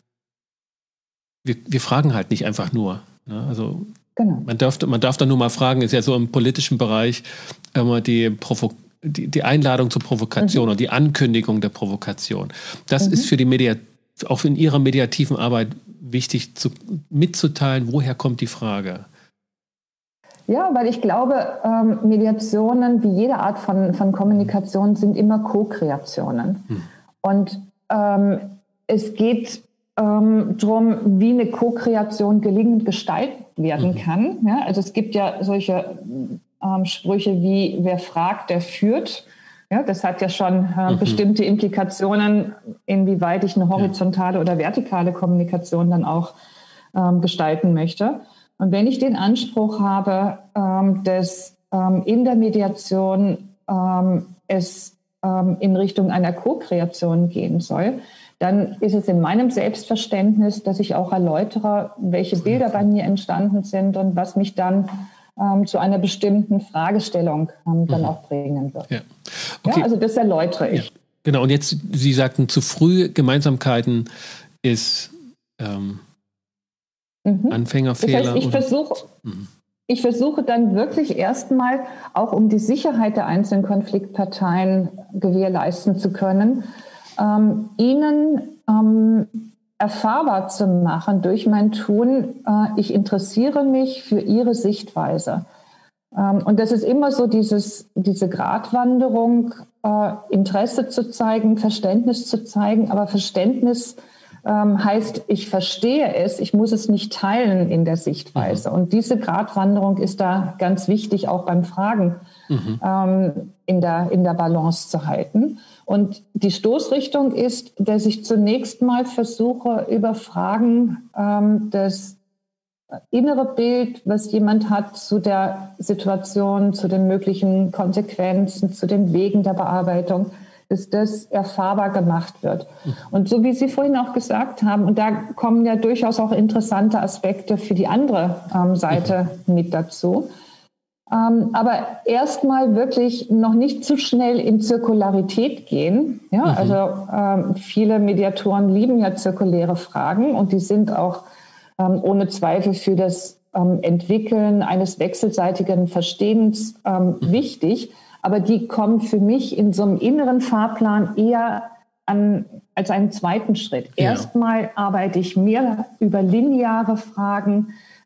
Wir, wir fragen halt nicht einfach nur. Ne? Also genau. man, darf, man darf da nur mal fragen, ist ja so im politischen Bereich immer die, Provo- die, die Einladung zur Provokation mhm. oder die Ankündigung der Provokation. Das mhm. ist für die Media, auch in Ihrer mediativen Arbeit wichtig zu, mitzuteilen, woher kommt die Frage? Ja, weil ich glaube, ähm, Mediationen, wie jede Art von, von Kommunikation, sind immer Co-Kreationen. Hm. Und ähm, es geht ähm, darum, wie eine Co-Kreation gelingend gestaltet werden mhm. kann. Ja, also es gibt ja solche ähm, Sprüche wie, wer fragt, der führt. Ja, das hat ja schon äh, mhm. bestimmte Implikationen, inwieweit ich eine horizontale ja. oder vertikale Kommunikation dann auch ähm, gestalten möchte. Und wenn ich den Anspruch habe, ähm, dass ähm, in der Mediation ähm, es ähm, in Richtung einer Co-Kreation gehen soll, dann ist es in meinem Selbstverständnis, dass ich auch erläutere, welche Bilder bei mir entstanden sind und was mich dann ähm, zu einer bestimmten Fragestellung ähm, dann mhm. auch bringen wird. Ja. Okay. Ja, also das erläutere ich. Ja. Genau, und jetzt, Sie sagten, zu früh Gemeinsamkeiten ist ähm, mhm. Anfängerfehler. Das heißt, ich versuche, mhm. ich versuche dann wirklich erstmal, auch um die Sicherheit der einzelnen Konfliktparteien gewährleisten zu können, ähm, ihnen ähm, erfahrbar zu machen durch mein Tun, äh, ich interessiere mich für ihre Sichtweise. Ähm, und das ist immer so dieses, diese Gratwanderung, äh, Interesse zu zeigen, Verständnis zu zeigen, aber Verständnis ähm, heißt, ich verstehe es, ich muss es nicht teilen in der Sichtweise. Und diese Gratwanderung ist da ganz wichtig, auch beim Fragen mhm. ähm, in der, in der Balance zu halten. Und die Stoßrichtung ist, dass ich zunächst mal versuche, über Fragen ähm, das innere Bild, was jemand hat zu der Situation, zu den möglichen Konsequenzen, zu den Wegen der Bearbeitung, dass das erfahrbar gemacht wird. Und so wie Sie vorhin auch gesagt haben, und da kommen ja durchaus auch interessante Aspekte für die andere ähm, Seite mit dazu, Ähm, aber erstmal wirklich noch nicht zu schnell in Zirkularität gehen. Ja, mhm. Also ähm, viele Mediatoren lieben ja zirkuläre Fragen und die sind auch ähm, ohne Zweifel für das ähm, Entwickeln eines wechselseitigen Verstehens ähm, mhm. wichtig. Aber die kommen für mich in so einem inneren Fahrplan eher an, als einen zweiten Schritt. Ja. Erstmal arbeite ich mehr über lineare Fragen,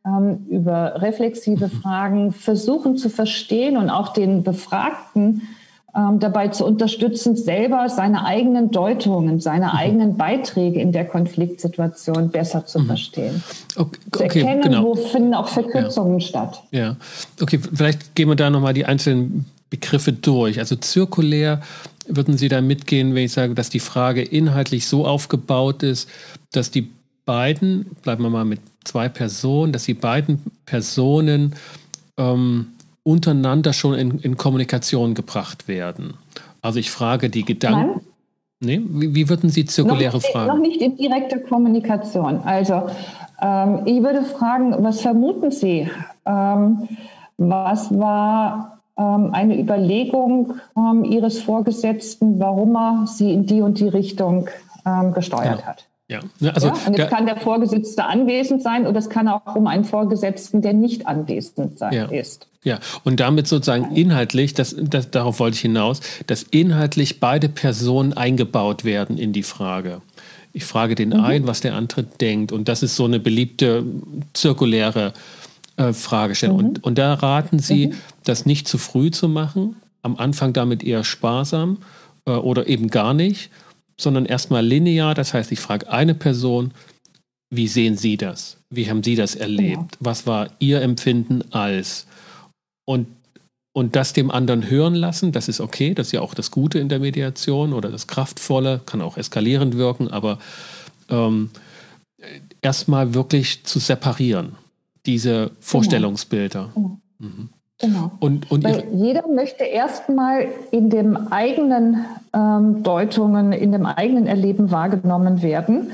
ähm, über reflexive Fragen versuchen zu verstehen und auch den Befragten ähm, dabei zu unterstützen, selber seine eigenen Deutungen, seine mhm. eigenen Beiträge in der Konfliktsituation besser zu mhm. verstehen. Okay, zu erkennen, okay, genau. wo finden auch Verkürzungen ja. statt. Ja, okay, vielleicht gehen wir da nochmal die einzelnen Begriffe durch. Also zirkulär würden Sie da mitgehen, wenn ich sage, dass die Frage inhaltlich so aufgebaut ist, dass die beiden, bleiben wir mal mit zwei Personen, dass die beiden Personen ähm, untereinander schon in, in Kommunikation gebracht werden. Also ich frage die Gedanken. Nee? Wie, wie würden Sie zirkuläre noch, Fragen? Noch nicht in direkter Kommunikation. Also ähm, ich würde fragen, was vermuten Sie? Ähm, was war ähm, eine Überlegung ähm, Ihres Vorgesetzten, warum er Sie in die und die Richtung ähm, gesteuert genau. hat? Ja, also, ja, und jetzt kann der Vorgesetzte anwesend sein oder es kann auch um einen Vorgesetzten, der nicht anwesend sein ja, ist. Ja, und damit sozusagen inhaltlich, das, das, darauf wollte ich hinaus, dass inhaltlich beide Personen eingebaut werden in die Frage. Ich frage den mhm. einen, was der andere denkt. Und das ist so eine beliebte zirkuläre äh, Fragestellung. Mhm. Und, und da raten Sie, mhm. das nicht zu früh zu machen, am Anfang damit eher sparsam äh, oder eben gar nicht, sondern erstmal linear. Das heißt, ich frage eine Person, wie sehen Sie das? Wie haben Sie das erlebt? Ja. Was war Ihr Empfinden als? Und, und das dem anderen hören lassen, das ist okay, das ist ja auch das Gute in der Mediation oder das Kraftvolle, kann auch eskalierend wirken, aber ähm, erstmal wirklich zu separieren, diese Vorstellungsbilder. Genau. Mhm. Genau. Und, und Weil jeder möchte erstmal in dem eigenen ähm, Deutungen, in dem eigenen Erleben wahrgenommen werden.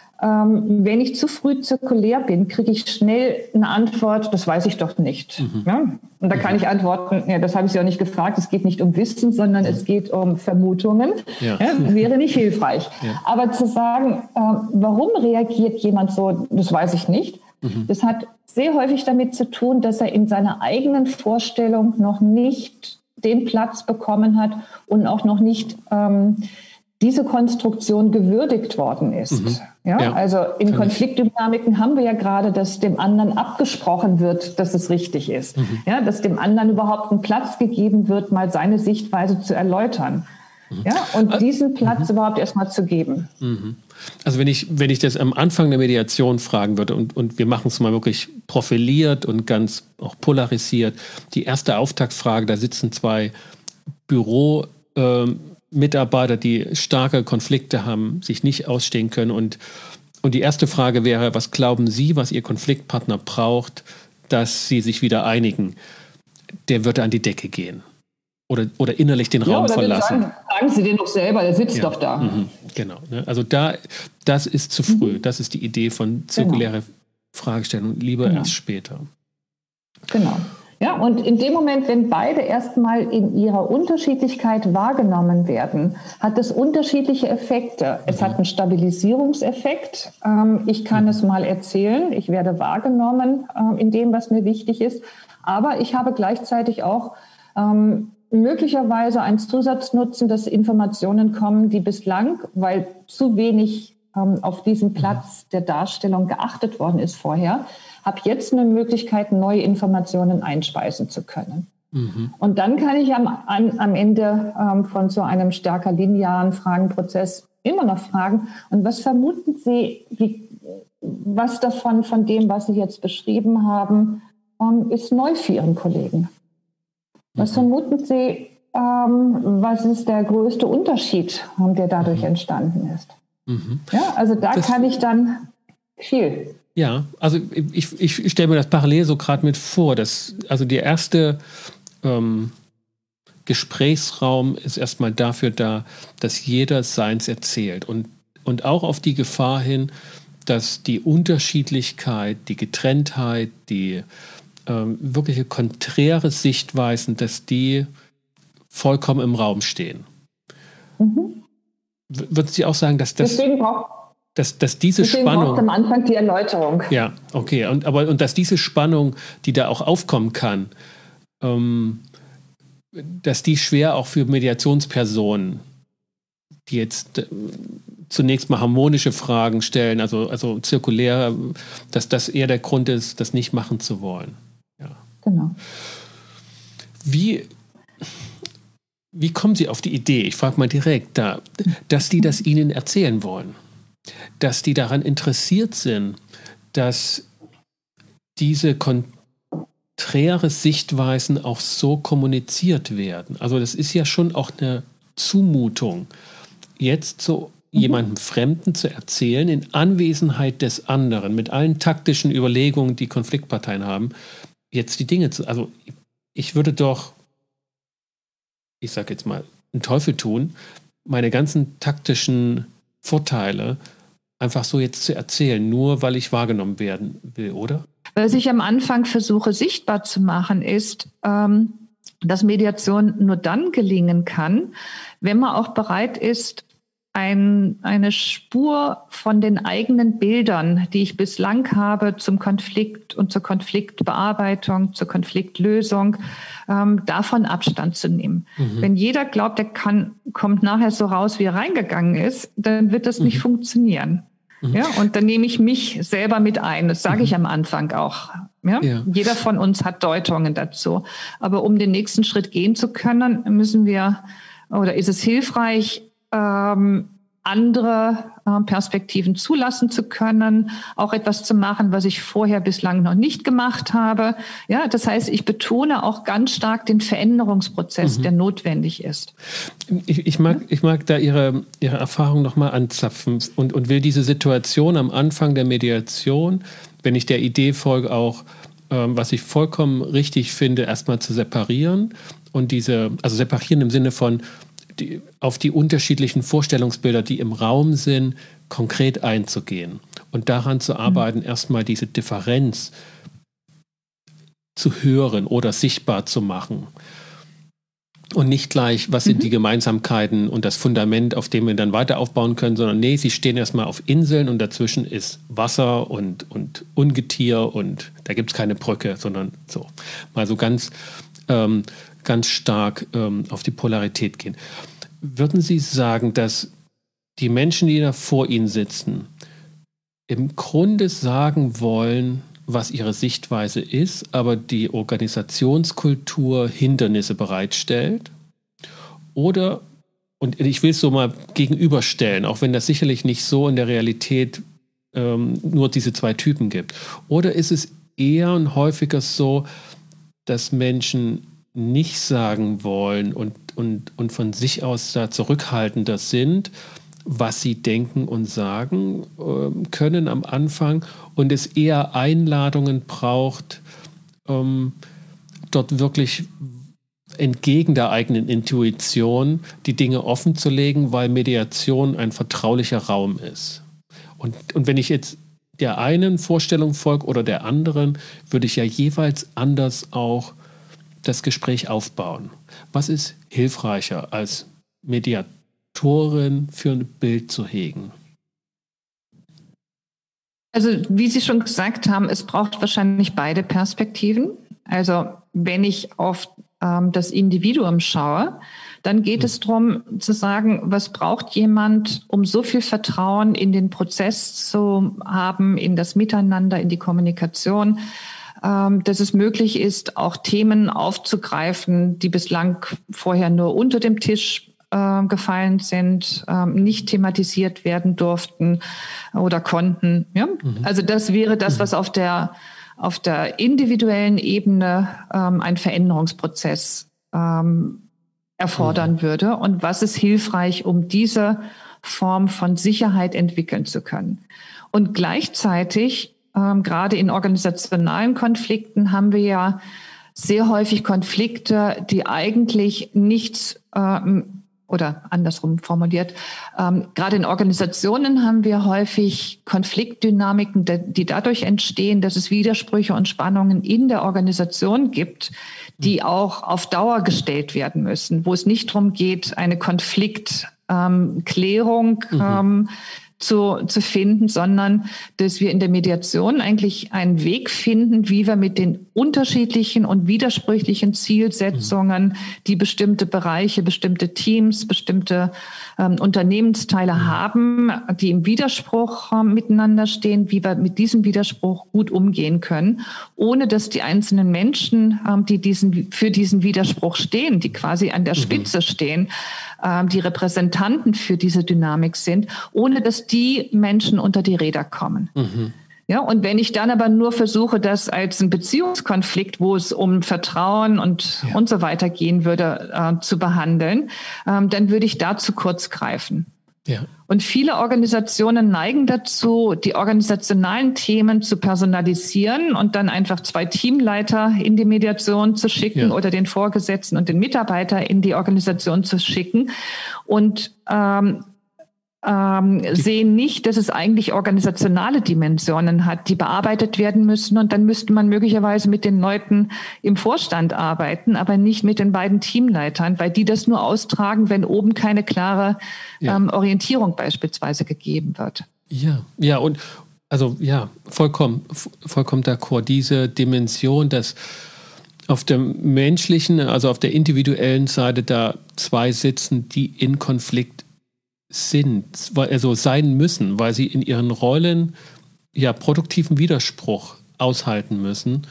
Ähm, wenn ich zu früh zirkulär bin, kriege ich schnell eine Antwort, das weiß ich doch nicht. Mhm. Ja? Und da kann ich antworten, ja, das habe ich Sie auch nicht gefragt, es geht nicht um Wissen, sondern mhm. es geht um Vermutungen. Ja. Ja, wäre nicht hilfreich. Ja. Aber zu sagen, äh, warum reagiert jemand so, das weiß ich nicht. Mhm. Das hat sehr häufig damit zu tun, dass er in seiner eigenen Vorstellung noch nicht den Platz bekommen hat und auch noch nicht ähm, diese Konstruktion gewürdigt worden ist. Mhm. Ja, ja, also in Konfliktdynamiken haben wir ja gerade, dass dem anderen abgesprochen wird, dass es richtig ist. Mhm. Ja, dass dem anderen überhaupt ein Platz gegeben wird, mal seine Sichtweise zu erläutern. Mhm. Ja, und diesen Platz mhm. überhaupt erstmal zu geben. Mhm. Also wenn ich, wenn ich das am Anfang der Mediation fragen würde und, und wir machen es mal wirklich profiliert und ganz auch polarisiert, die erste Auftaktfrage, da sitzen zwei Büro ähm, Mitarbeiter, die starke Konflikte haben, sich nicht ausstehen können. Und, und die erste Frage wäre, was glauben Sie, was Ihr Konfliktpartner braucht, dass Sie sich wieder einigen? Der würde an die Decke gehen oder, oder innerlich den ja, Raum oder verlassen. Sagen, sagen Sie den doch selber, der sitzt ja. doch da. Mhm. Genau. Ne? Also da, das ist zu früh. Mhm. Das ist die Idee von zirkulärer genau. Fragestellung. Lieber genau. erst später. Genau. Ja, und in dem Moment, wenn beide erstmal in ihrer Unterschiedlichkeit wahrgenommen werden, hat es unterschiedliche Effekte. Es mhm. hat einen Stabilisierungseffekt. Ähm, ich kann mhm. es mal erzählen, ich werde wahrgenommen äh, in dem, was mir wichtig ist, aber ich habe gleichzeitig auch ähm, möglicherweise einen Zusatznutzen, dass Informationen kommen, die bislang, weil zu wenig ähm, auf diesen Platz der Darstellung geachtet worden ist vorher, habe jetzt eine Möglichkeit, neue Informationen einspeisen zu können. Mhm. Und dann kann ich am, an, am Ende ähm, von so einem stärker linearen Fragenprozess immer noch fragen, und was vermuten Sie, wie, was davon, von dem, was Sie jetzt beschrieben haben, ähm, ist neu für Ihren Kollegen? Was mhm. vermuten Sie, ähm, was ist der größte Unterschied, ähm, der dadurch mhm. entstanden ist? Mhm. Ja, also da das kann ich dann viel. Ja, also ich, ich stelle mir das parallel so gerade mit vor, dass also der erste ähm, Gesprächsraum ist erstmal dafür da, dass jeder seins erzählt und, und auch auf die Gefahr hin, dass die Unterschiedlichkeit, die Getrenntheit, die ähm, wirkliche konträre Sichtweisen, dass die vollkommen im Raum stehen. Mhm. Würden Sie auch sagen, dass das... Deswegen braucht Dass, dass diese Deswegen Spannung. braucht am Anfang die Erläuterung. Ja, okay. Und, aber, und dass diese Spannung, die da auch aufkommen kann, ähm, dass die schwer auch für Mediationspersonen, die jetzt zunächst mal harmonische Fragen stellen, also, also zirkulär, dass das eher der Grund ist, das nicht machen zu wollen. Ja. Genau. Wie, wie kommen Sie auf die Idee, ich frage mal direkt da, dass die das Ihnen erzählen wollen? Dass die daran interessiert sind, dass diese konträre Sichtweisen auch so kommuniziert werden. Also das ist ja schon auch eine Zumutung, jetzt so mhm. jemandem Fremden zu erzählen, in Anwesenheit des anderen, mit allen taktischen Überlegungen, die Konfliktparteien haben, jetzt die Dinge zu... Also ich würde doch, ich sage jetzt mal, einen Teufel tun, meine ganzen taktischen Vorteile einfach so jetzt zu erzählen, nur weil ich wahrgenommen werden will, oder? Was ich am Anfang versuche sichtbar zu machen, ist, ähm, dass Mediation nur dann gelingen kann, wenn man auch bereit ist, ein, eine Spur von den eigenen Bildern, die ich bislang habe, zum Konflikt und zur Konfliktbearbeitung, zur Konfliktlösung, ähm, davon Abstand zu nehmen. Mhm. Wenn jeder glaubt, der kann, kommt nachher so raus, wie er reingegangen ist, dann wird das mhm. nicht funktionieren. Mhm. Ja, und dann nehme ich mich selber mit ein. Das sage mhm. ich am Anfang auch. Ja? Ja. Jeder von uns hat Deutungen dazu. Aber um den nächsten Schritt gehen zu können, müssen wir, oder ist es hilfreich, ähm, andere äh, Perspektiven zulassen zu können, auch etwas zu machen, was ich vorher bislang noch nicht gemacht habe. Ja, das heißt, ich betone auch ganz stark den Veränderungsprozess, mhm. der notwendig ist. Ich, ich, mag, ich mag da Ihre, Ihre Erfahrung nochmal anzapfen und, und will diese Situation am Anfang der Mediation, wenn ich der Idee folge, auch, ähm, was ich vollkommen richtig finde, erstmal zu separieren und diese, also separieren im Sinne von Die, auf die unterschiedlichen Vorstellungsbilder, die im Raum sind, konkret einzugehen und daran zu arbeiten, mhm. erstmal diese Differenz zu hören oder sichtbar zu machen. Und nicht gleich, was sind mhm. die Gemeinsamkeiten und das Fundament, auf dem wir dann weiter aufbauen können, sondern nee, sie stehen erstmal auf Inseln und dazwischen ist Wasser und, und Ungetier und da gibt es keine Brücke, sondern so. Mal so ganz... Ähm, ganz stark ähm, auf die Polarität gehen. Würden Sie sagen, dass die Menschen, die da vor Ihnen sitzen, im Grunde sagen wollen, was ihre Sichtweise ist, aber die Organisationskultur Hindernisse bereitstellt? Oder, und ich will es so mal gegenüberstellen, auch wenn das sicherlich nicht so in der Realität ähm, nur diese zwei Typen gibt, oder ist es eher und häufiger so, dass Menschen nicht sagen wollen und, und, und von sich aus da zurückhaltender sind, was sie denken und sagen äh, können am Anfang und es eher Einladungen braucht, ähm, dort wirklich entgegen der eigenen Intuition die Dinge offen zu legen, weil Mediation ein vertraulicher Raum ist. Und, und wenn ich jetzt der einen Vorstellung folge oder der anderen, würde ich ja jeweils anders auch das Gespräch aufbauen. Was ist hilfreicher, als Mediatorin für ein Bild zu hegen? Also wie Sie schon gesagt haben, es braucht wahrscheinlich beide Perspektiven. Also wenn ich auf ähm, das Individuum schaue, dann geht hm. es darum zu sagen, was braucht jemand, um so viel Vertrauen in den Prozess zu haben, in das Miteinander, in die Kommunikation, dass es möglich ist, auch Themen aufzugreifen, die bislang vorher nur unter dem Tisch äh, gefallen sind, äh, nicht thematisiert werden durften oder konnten. Ja? Mhm. Also das wäre das, was auf der, auf der individuellen Ebene ähm, ein Veränderungsprozess ähm, erfordern mhm. würde und was ist hilfreich, um diese Form von Sicherheit entwickeln zu können. Und gleichzeitig Ähm, gerade in organisationalen Konflikten haben wir ja sehr häufig Konflikte, die eigentlich nichts, ähm, oder andersrum formuliert, ähm, gerade in Organisationen haben wir häufig Konfliktdynamiken, die dadurch entstehen, dass es Widersprüche und Spannungen in der Organisation gibt, die auch auf Dauer gestellt werden müssen, wo es nicht darum geht, eine Konfliktklärung ähm, mhm. ähm, zu, zu finden, sondern dass wir in der Mediation eigentlich einen Weg finden, wie wir mit den unterschiedlichen und widersprüchlichen Zielsetzungen, die bestimmte Bereiche, bestimmte Teams, bestimmte ähm, Unternehmensteile haben, die im Widerspruch äh, miteinander stehen, wie wir mit diesem Widerspruch gut umgehen können, ohne dass die einzelnen Menschen, ähm, die diesen, für diesen Widerspruch stehen, die quasi an der Spitze stehen, ähm, die Repräsentanten für diese Dynamik sind, ohne dass die Menschen unter die Räder kommen. Mhm. Ja, und wenn ich dann aber nur versuche, das als einen Beziehungskonflikt, wo es um Vertrauen und, ja. und so weiter gehen würde, äh, zu behandeln, ähm, dann würde ich da zu kurz greifen. Ja. Und viele Organisationen neigen dazu, die organisationalen Themen zu personalisieren und dann einfach zwei Teamleiter in die Mediation zu schicken ja. oder den Vorgesetzten und den Mitarbeiter in die Organisation zu schicken und ähm, Ähm, sehen nicht, dass es eigentlich organisationale Dimensionen hat, die bearbeitet werden müssen. Und dann müsste man möglicherweise mit den Leuten im Vorstand arbeiten, aber nicht mit den beiden Teamleitern, weil die das nur austragen, wenn oben keine klare ja. ähm, Orientierung beispielsweise gegeben wird. Ja, ja, und also ja, vollkommen, vollkommen d'accord. Diese Dimension, dass auf der menschlichen, also auf der individuellen Seite da zwei sitzen, die in Konflikt sind, also sein müssen, weil sie in ihren Rollen ja produktiven Widerspruch aushalten müssen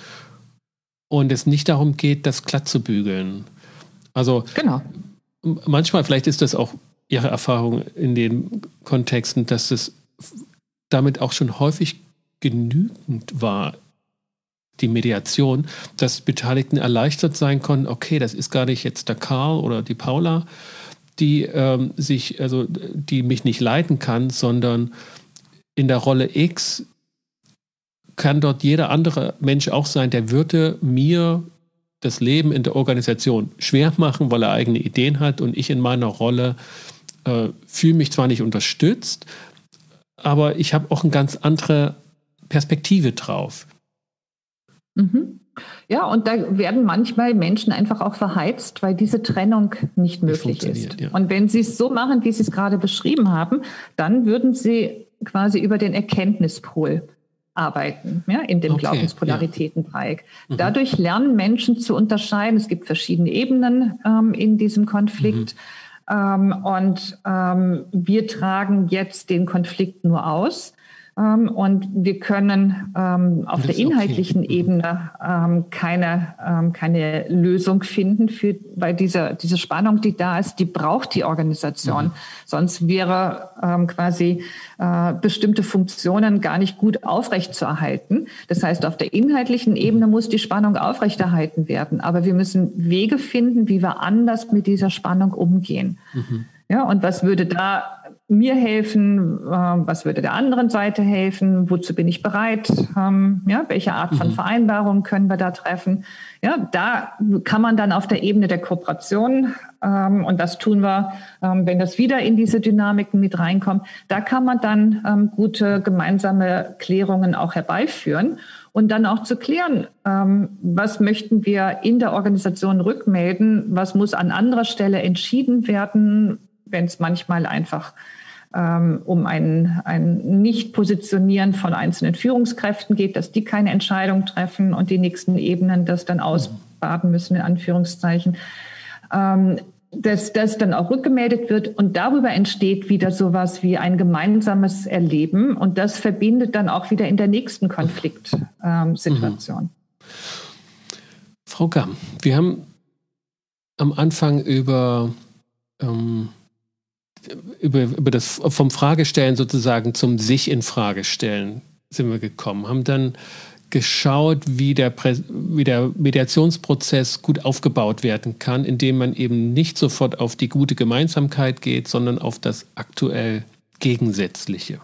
und es nicht darum geht, das glatt zu bügeln. Also genau. Manchmal, vielleicht ist das auch Ihre Erfahrung in den Kontexten, dass es damit auch schon häufig genügend war, die Mediation, dass die Beteiligten erleichtert sein konnten, okay, das ist gar nicht jetzt der Karl oder die Paula, die ähm, sich, also die mich nicht leiten kann, sondern in der Rolle X kann dort jeder andere Mensch auch sein, der würde mir das Leben in der Organisation schwer machen, weil er eigene Ideen hat und ich in meiner Rolle äh, fühle mich zwar nicht unterstützt, aber ich habe auch eine ganz andere Perspektive drauf. Mhm. Ja, und da werden manchmal Menschen einfach auch verheizt, weil diese Trennung nicht möglich ist. Ja. Und wenn sie es so machen, wie Sie es gerade beschrieben haben, dann würden sie quasi über den Erkenntnispol arbeiten, ja, in dem okay, Glaubenspolaritätendreieck. Ja. Mhm. Dadurch lernen Menschen zu unterscheiden. Es gibt verschiedene Ebenen ähm, in diesem Konflikt. Mhm. Ähm, und ähm, wir tragen jetzt den Konflikt nur aus. Ähm, und wir können ähm, auf der inhaltlichen okay. Ebene ähm, keine, ähm, keine Lösung finden, für, weil diese, diese Spannung, die da ist, die braucht die Organisation. Mhm. Sonst wäre ähm, quasi äh, bestimmte Funktionen gar nicht gut aufrechtzuerhalten. Das heißt, auf der inhaltlichen Ebene muss die Spannung aufrechterhalten werden. Aber wir müssen Wege finden, wie wir anders mit dieser Spannung umgehen. Mhm. Ja, und was würde da mir helfen, äh, was würde der anderen Seite helfen, wozu bin ich bereit, ähm, ja, welche Art von mhm. Vereinbarung können wir da treffen. Ja, da kann man dann auf der Ebene der Kooperation, ähm, und das tun wir, ähm, wenn das wieder in diese Dynamiken mit reinkommt, da kann man dann ähm, gute gemeinsame Klärungen auch herbeiführen und dann auch zu klären, ähm, was möchten wir in der Organisation rückmelden, was muss an anderer Stelle entschieden werden, wenn es manchmal einfach ähm, um ein, ein Nicht-Positionieren von einzelnen Führungskräften geht, dass die keine Entscheidung treffen und die nächsten Ebenen das dann ausbaden müssen, in Anführungszeichen, ähm, dass das dann auch rückgemeldet wird und darüber entsteht wieder sowas wie ein gemeinsames Erleben und das verbindet dann auch wieder in der nächsten Konfliktsituation. Ähm, mhm. Frau Gamm, wir haben am Anfang über ähm, Über, über das vom Fragestellen sozusagen zum sich in Frage stellen sind wir gekommen, haben dann geschaut, wie der, Prä- wie der Mediationsprozess gut aufgebaut werden kann, indem man eben nicht sofort auf die gute Gemeinsamkeit geht, sondern auf das aktuell Gegensätzliche.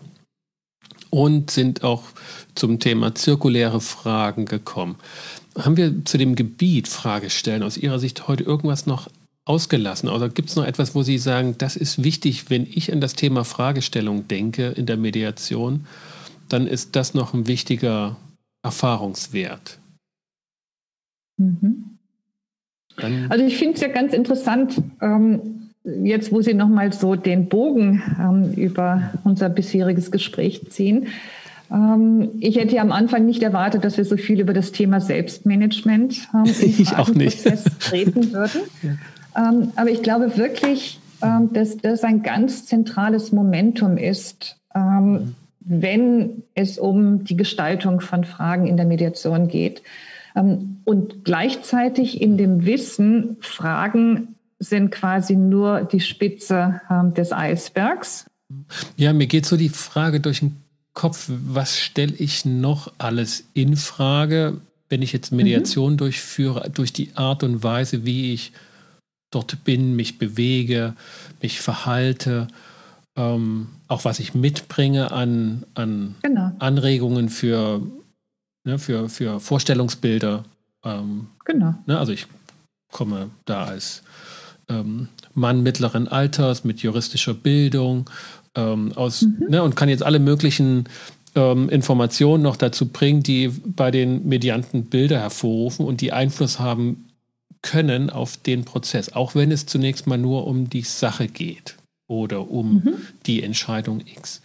Und sind auch zum Thema zirkuläre Fragen gekommen. Haben wir zu dem Gebiet Fragestellen aus Ihrer Sicht heute irgendwas noch ausgelassen? Oder gibt es noch etwas, wo Sie sagen, das ist wichtig, wenn ich an das Thema Fragestellung denke in der Mediation, dann ist das noch ein wichtiger Erfahrungswert? Mhm. Also ich finde es ja ganz interessant, ähm, jetzt, wo Sie nochmal so den Bogen ähm, über unser bisheriges Gespräch ziehen, ähm, ich hätte ja am Anfang nicht erwartet, dass wir so viel über das Thema Selbstmanagement ähm, im ich auch nicht. Prozess reden würden. Ja. Ähm, aber ich glaube wirklich, ähm, dass das ein ganz zentrales Momentum ist, ähm, mhm. wenn es um die Gestaltung von Fragen in der Mediation geht. Ähm, und gleichzeitig in dem Wissen, Fragen sind quasi nur die Spitze ähm, des Eisbergs. Ja, mir geht so die Frage durch den Kopf, was stelle ich noch alles in Frage, wenn ich jetzt Mediation mhm. durchführe, durch die Art und Weise, wie ich dort bin, mich bewege, mich verhalte, ähm, auch was ich mitbringe an, an genau. Anregungen für, ne, für, für Vorstellungsbilder. Ähm, genau. Ne, also ich komme da als ähm, Mann mittleren Alters mit juristischer Bildung ähm, aus, mhm. ne, und kann jetzt alle möglichen ähm, Informationen noch dazu bringen, die bei den Medianten Bilder hervorrufen und die Einfluss haben können auf den Prozess, auch wenn es zunächst mal nur um die Sache geht oder um mhm. die Entscheidung X.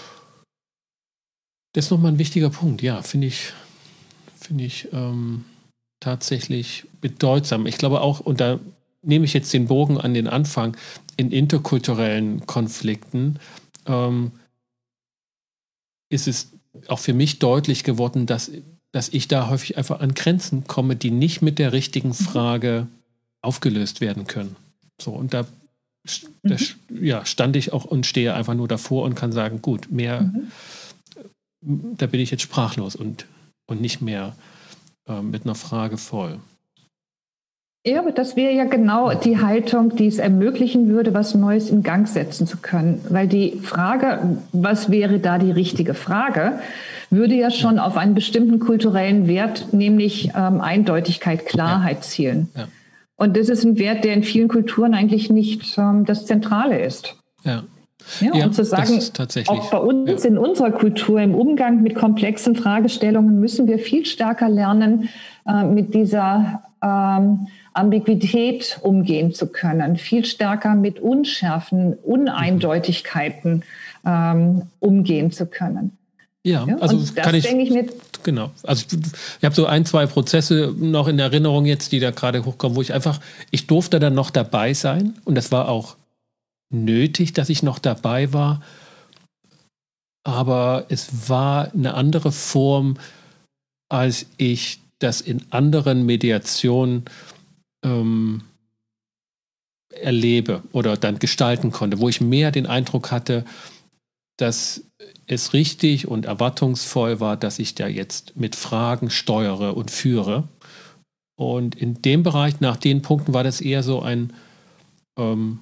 Das ist nochmal ein wichtiger Punkt, ja, finde ich, finde ich ähm, tatsächlich bedeutsam. Ich glaube auch, und da nehme ich jetzt den Bogen an den Anfang, in interkulturellen Konflikten ähm, ist es auch für mich deutlich geworden, dass, dass ich da häufig einfach an Grenzen komme, die nicht mit der richtigen Frage aufgelöst werden können. So, und da, da mhm. ja, stand ich auch und stehe einfach nur davor und kann sagen, gut, mehr, mhm. da bin ich jetzt sprachlos und, und nicht mehr äh, mit einer Frage voll. Ja, aber das wäre ja genau die Haltung, die es ermöglichen würde, was Neues in Gang setzen zu können. Weil die Frage, was wäre da die richtige Frage, würde ja schon auf einen bestimmten kulturellen Wert, nämlich ähm, Eindeutigkeit, Klarheit ja. zielen. Ja. Und das ist ein Wert, der in vielen Kulturen eigentlich nicht ähm, das Zentrale ist. Ja. Ja, ja, und zu sagen, auch bei uns ja. in unserer Kultur, im Umgang mit komplexen Fragestellungen, müssen wir viel stärker lernen, äh, mit dieser ähm, Ambiguität umgehen zu können, viel stärker mit Unschärfen, Uneindeutigkeiten ähm, umgehen zu können. Ja, ja also und das kann ich, denke ich mit. Genau. Also ich, ich habe so ein, zwei Prozesse noch in Erinnerung jetzt, die da gerade hochkommen, wo ich einfach, ich durfte dann noch dabei sein und das war auch nötig, dass ich noch dabei war, aber es war eine andere Form, als ich das in anderen Mediationen ähm, erlebe oder dann gestalten konnte, wo ich mehr den Eindruck hatte, dass es richtig und erwartungsvoll war, dass ich da jetzt mit Fragen steuere und führe. Und in dem Bereich, nach den Punkten, war das eher so ein, ähm,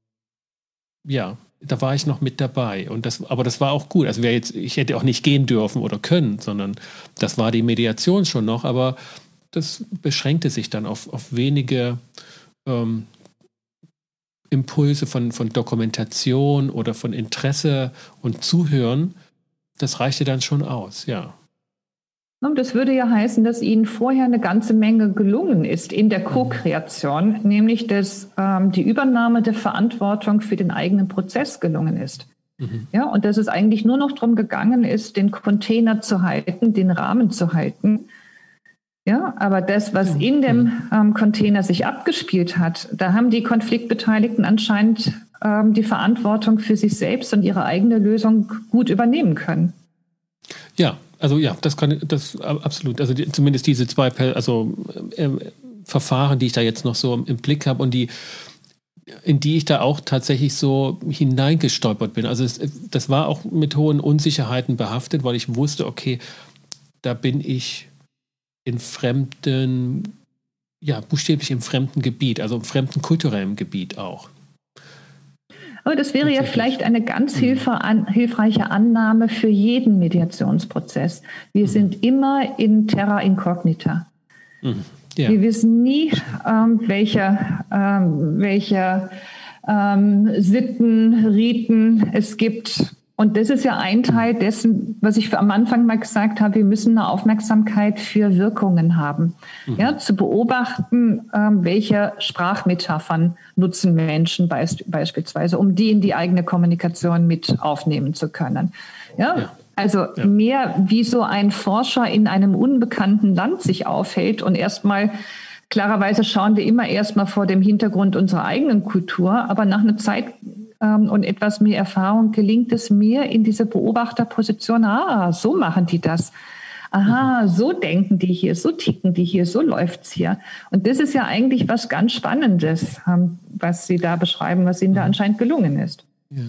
ja, da war ich noch mit dabei. Und das, aber das war auch gut. Also wäre jetzt, ich hätte auch nicht gehen dürfen oder können, sondern das war die Mediation schon noch, aber das beschränkte sich dann auf, auf wenige ähm, Impulse von, von Dokumentation oder von Interesse und Zuhören. Das reichte dann schon aus, ja. Und das würde ja heißen, dass Ihnen vorher eine ganze Menge gelungen ist in der Co-Kreation, mhm. nämlich dass ähm, die Übernahme der Verantwortung für den eigenen Prozess gelungen ist. Mhm. Ja, und dass es eigentlich nur noch darum gegangen ist, den Container zu halten, den Rahmen zu halten. Ja, aber das, was in dem ähm, Container sich abgespielt hat, da haben die Konfliktbeteiligten anscheinend ähm, die Verantwortung für sich selbst und ihre eigene Lösung gut übernehmen können. Ja, also ja, das kann das absolut. Also die, zumindest diese zwei also, äh, Verfahren, die ich da jetzt noch so im Blick habe und die, in die ich da auch tatsächlich so hineingestolpert bin. Also es, das war auch mit hohen Unsicherheiten behaftet, weil ich wusste, okay, da bin ich in fremden, ja, buchstäblich im fremden Gebiet, also im fremden kulturellen Gebiet auch. Aber das wäre ja vielleicht eine ganz hilfreiche Annahme für jeden Mediationsprozess. Wir mhm. sind immer in terra incognita. Mhm. Ja. Wir wissen nie, ähm, welche, ähm, welche ähm, Sitten, Riten es gibt. Und das ist ja ein Teil dessen, was ich am Anfang mal gesagt habe, wir müssen eine Aufmerksamkeit für Wirkungen haben. Mhm. Ja, zu beobachten, ähm, welche Sprachmetaphern nutzen Menschen beisp- beispielsweise, um die in die eigene Kommunikation mit aufnehmen zu können. Ja, ja. Also ja. mehr wie so ein Forscher in einem unbekannten Land sich aufhält und erstmal klarerweise schauen wir immer erstmal vor dem Hintergrund unserer eigenen Kultur, aber nach einer Zeit ähm, und etwas mehr Erfahrung gelingt es mir in diese Beobachterposition, ah, so machen die das. Aha, so denken die hier, so ticken die hier, so läuft's hier. Und das ist ja eigentlich was ganz Spannendes, ähm, was Sie da beschreiben, was Ihnen da anscheinend gelungen ist. Ja,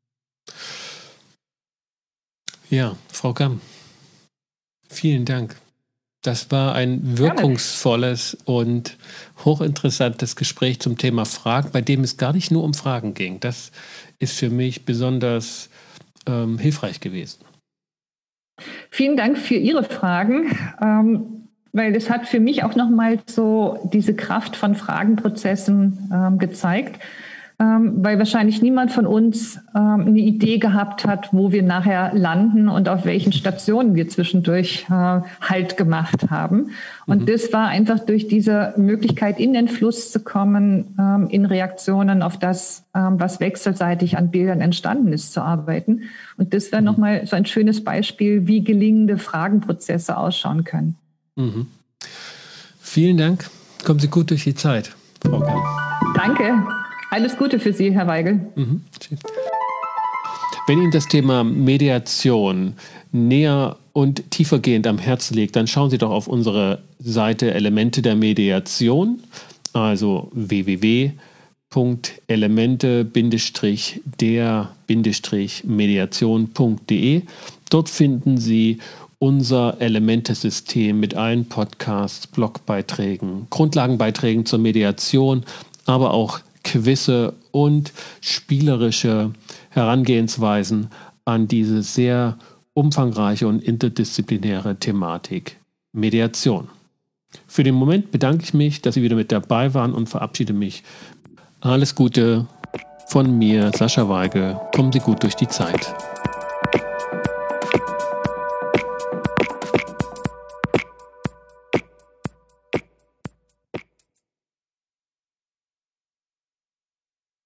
ja, Frau Gamm, vielen Dank. Das war ein wirkungsvolles und hochinteressantes Gespräch zum Thema Fragen, bei dem es gar nicht nur um Fragen ging. Das ist für mich besonders ähm, hilfreich gewesen. Vielen Dank für Ihre Fragen, ähm, weil das hat für mich auch nochmal so diese Kraft von Fragenprozessen ähm, gezeigt, ähm, weil wahrscheinlich niemand von uns ähm, eine Idee gehabt hat, wo wir nachher landen und auf welchen Stationen wir zwischendurch äh, Halt gemacht haben. Und mhm. das war einfach durch diese Möglichkeit, in den Fluss zu kommen, ähm, in Reaktionen auf das, ähm, was wechselseitig an Bildern entstanden ist, zu arbeiten. Und das wäre mhm. nochmal so ein schönes Beispiel, wie gelingende Fragenprozesse ausschauen können. Mhm. Vielen Dank. Kommen Sie gut durch die Zeit, Frau Gamm. Danke. Alles Gute für Sie, Herr Weigel. Mhm. Wenn Ihnen das Thema Mediation näher und tiefergehend am Herzen liegt, dann schauen Sie doch auf unsere Seite Elemente der Mediation, also w w w punkt elemente der mediation punkt d e. Dort finden Sie unser Elemente-System mit allen Podcasts, Blogbeiträgen, Grundlagenbeiträgen zur Mediation, aber auch Quizze und spielerische Herangehensweisen an diese sehr umfangreiche und interdisziplinäre Thematik Mediation. Für den Moment bedanke ich mich, dass Sie wieder mit dabei waren und verabschiede mich. Alles Gute von mir, Sascha Weigel. Kommen Sie gut durch die Zeit.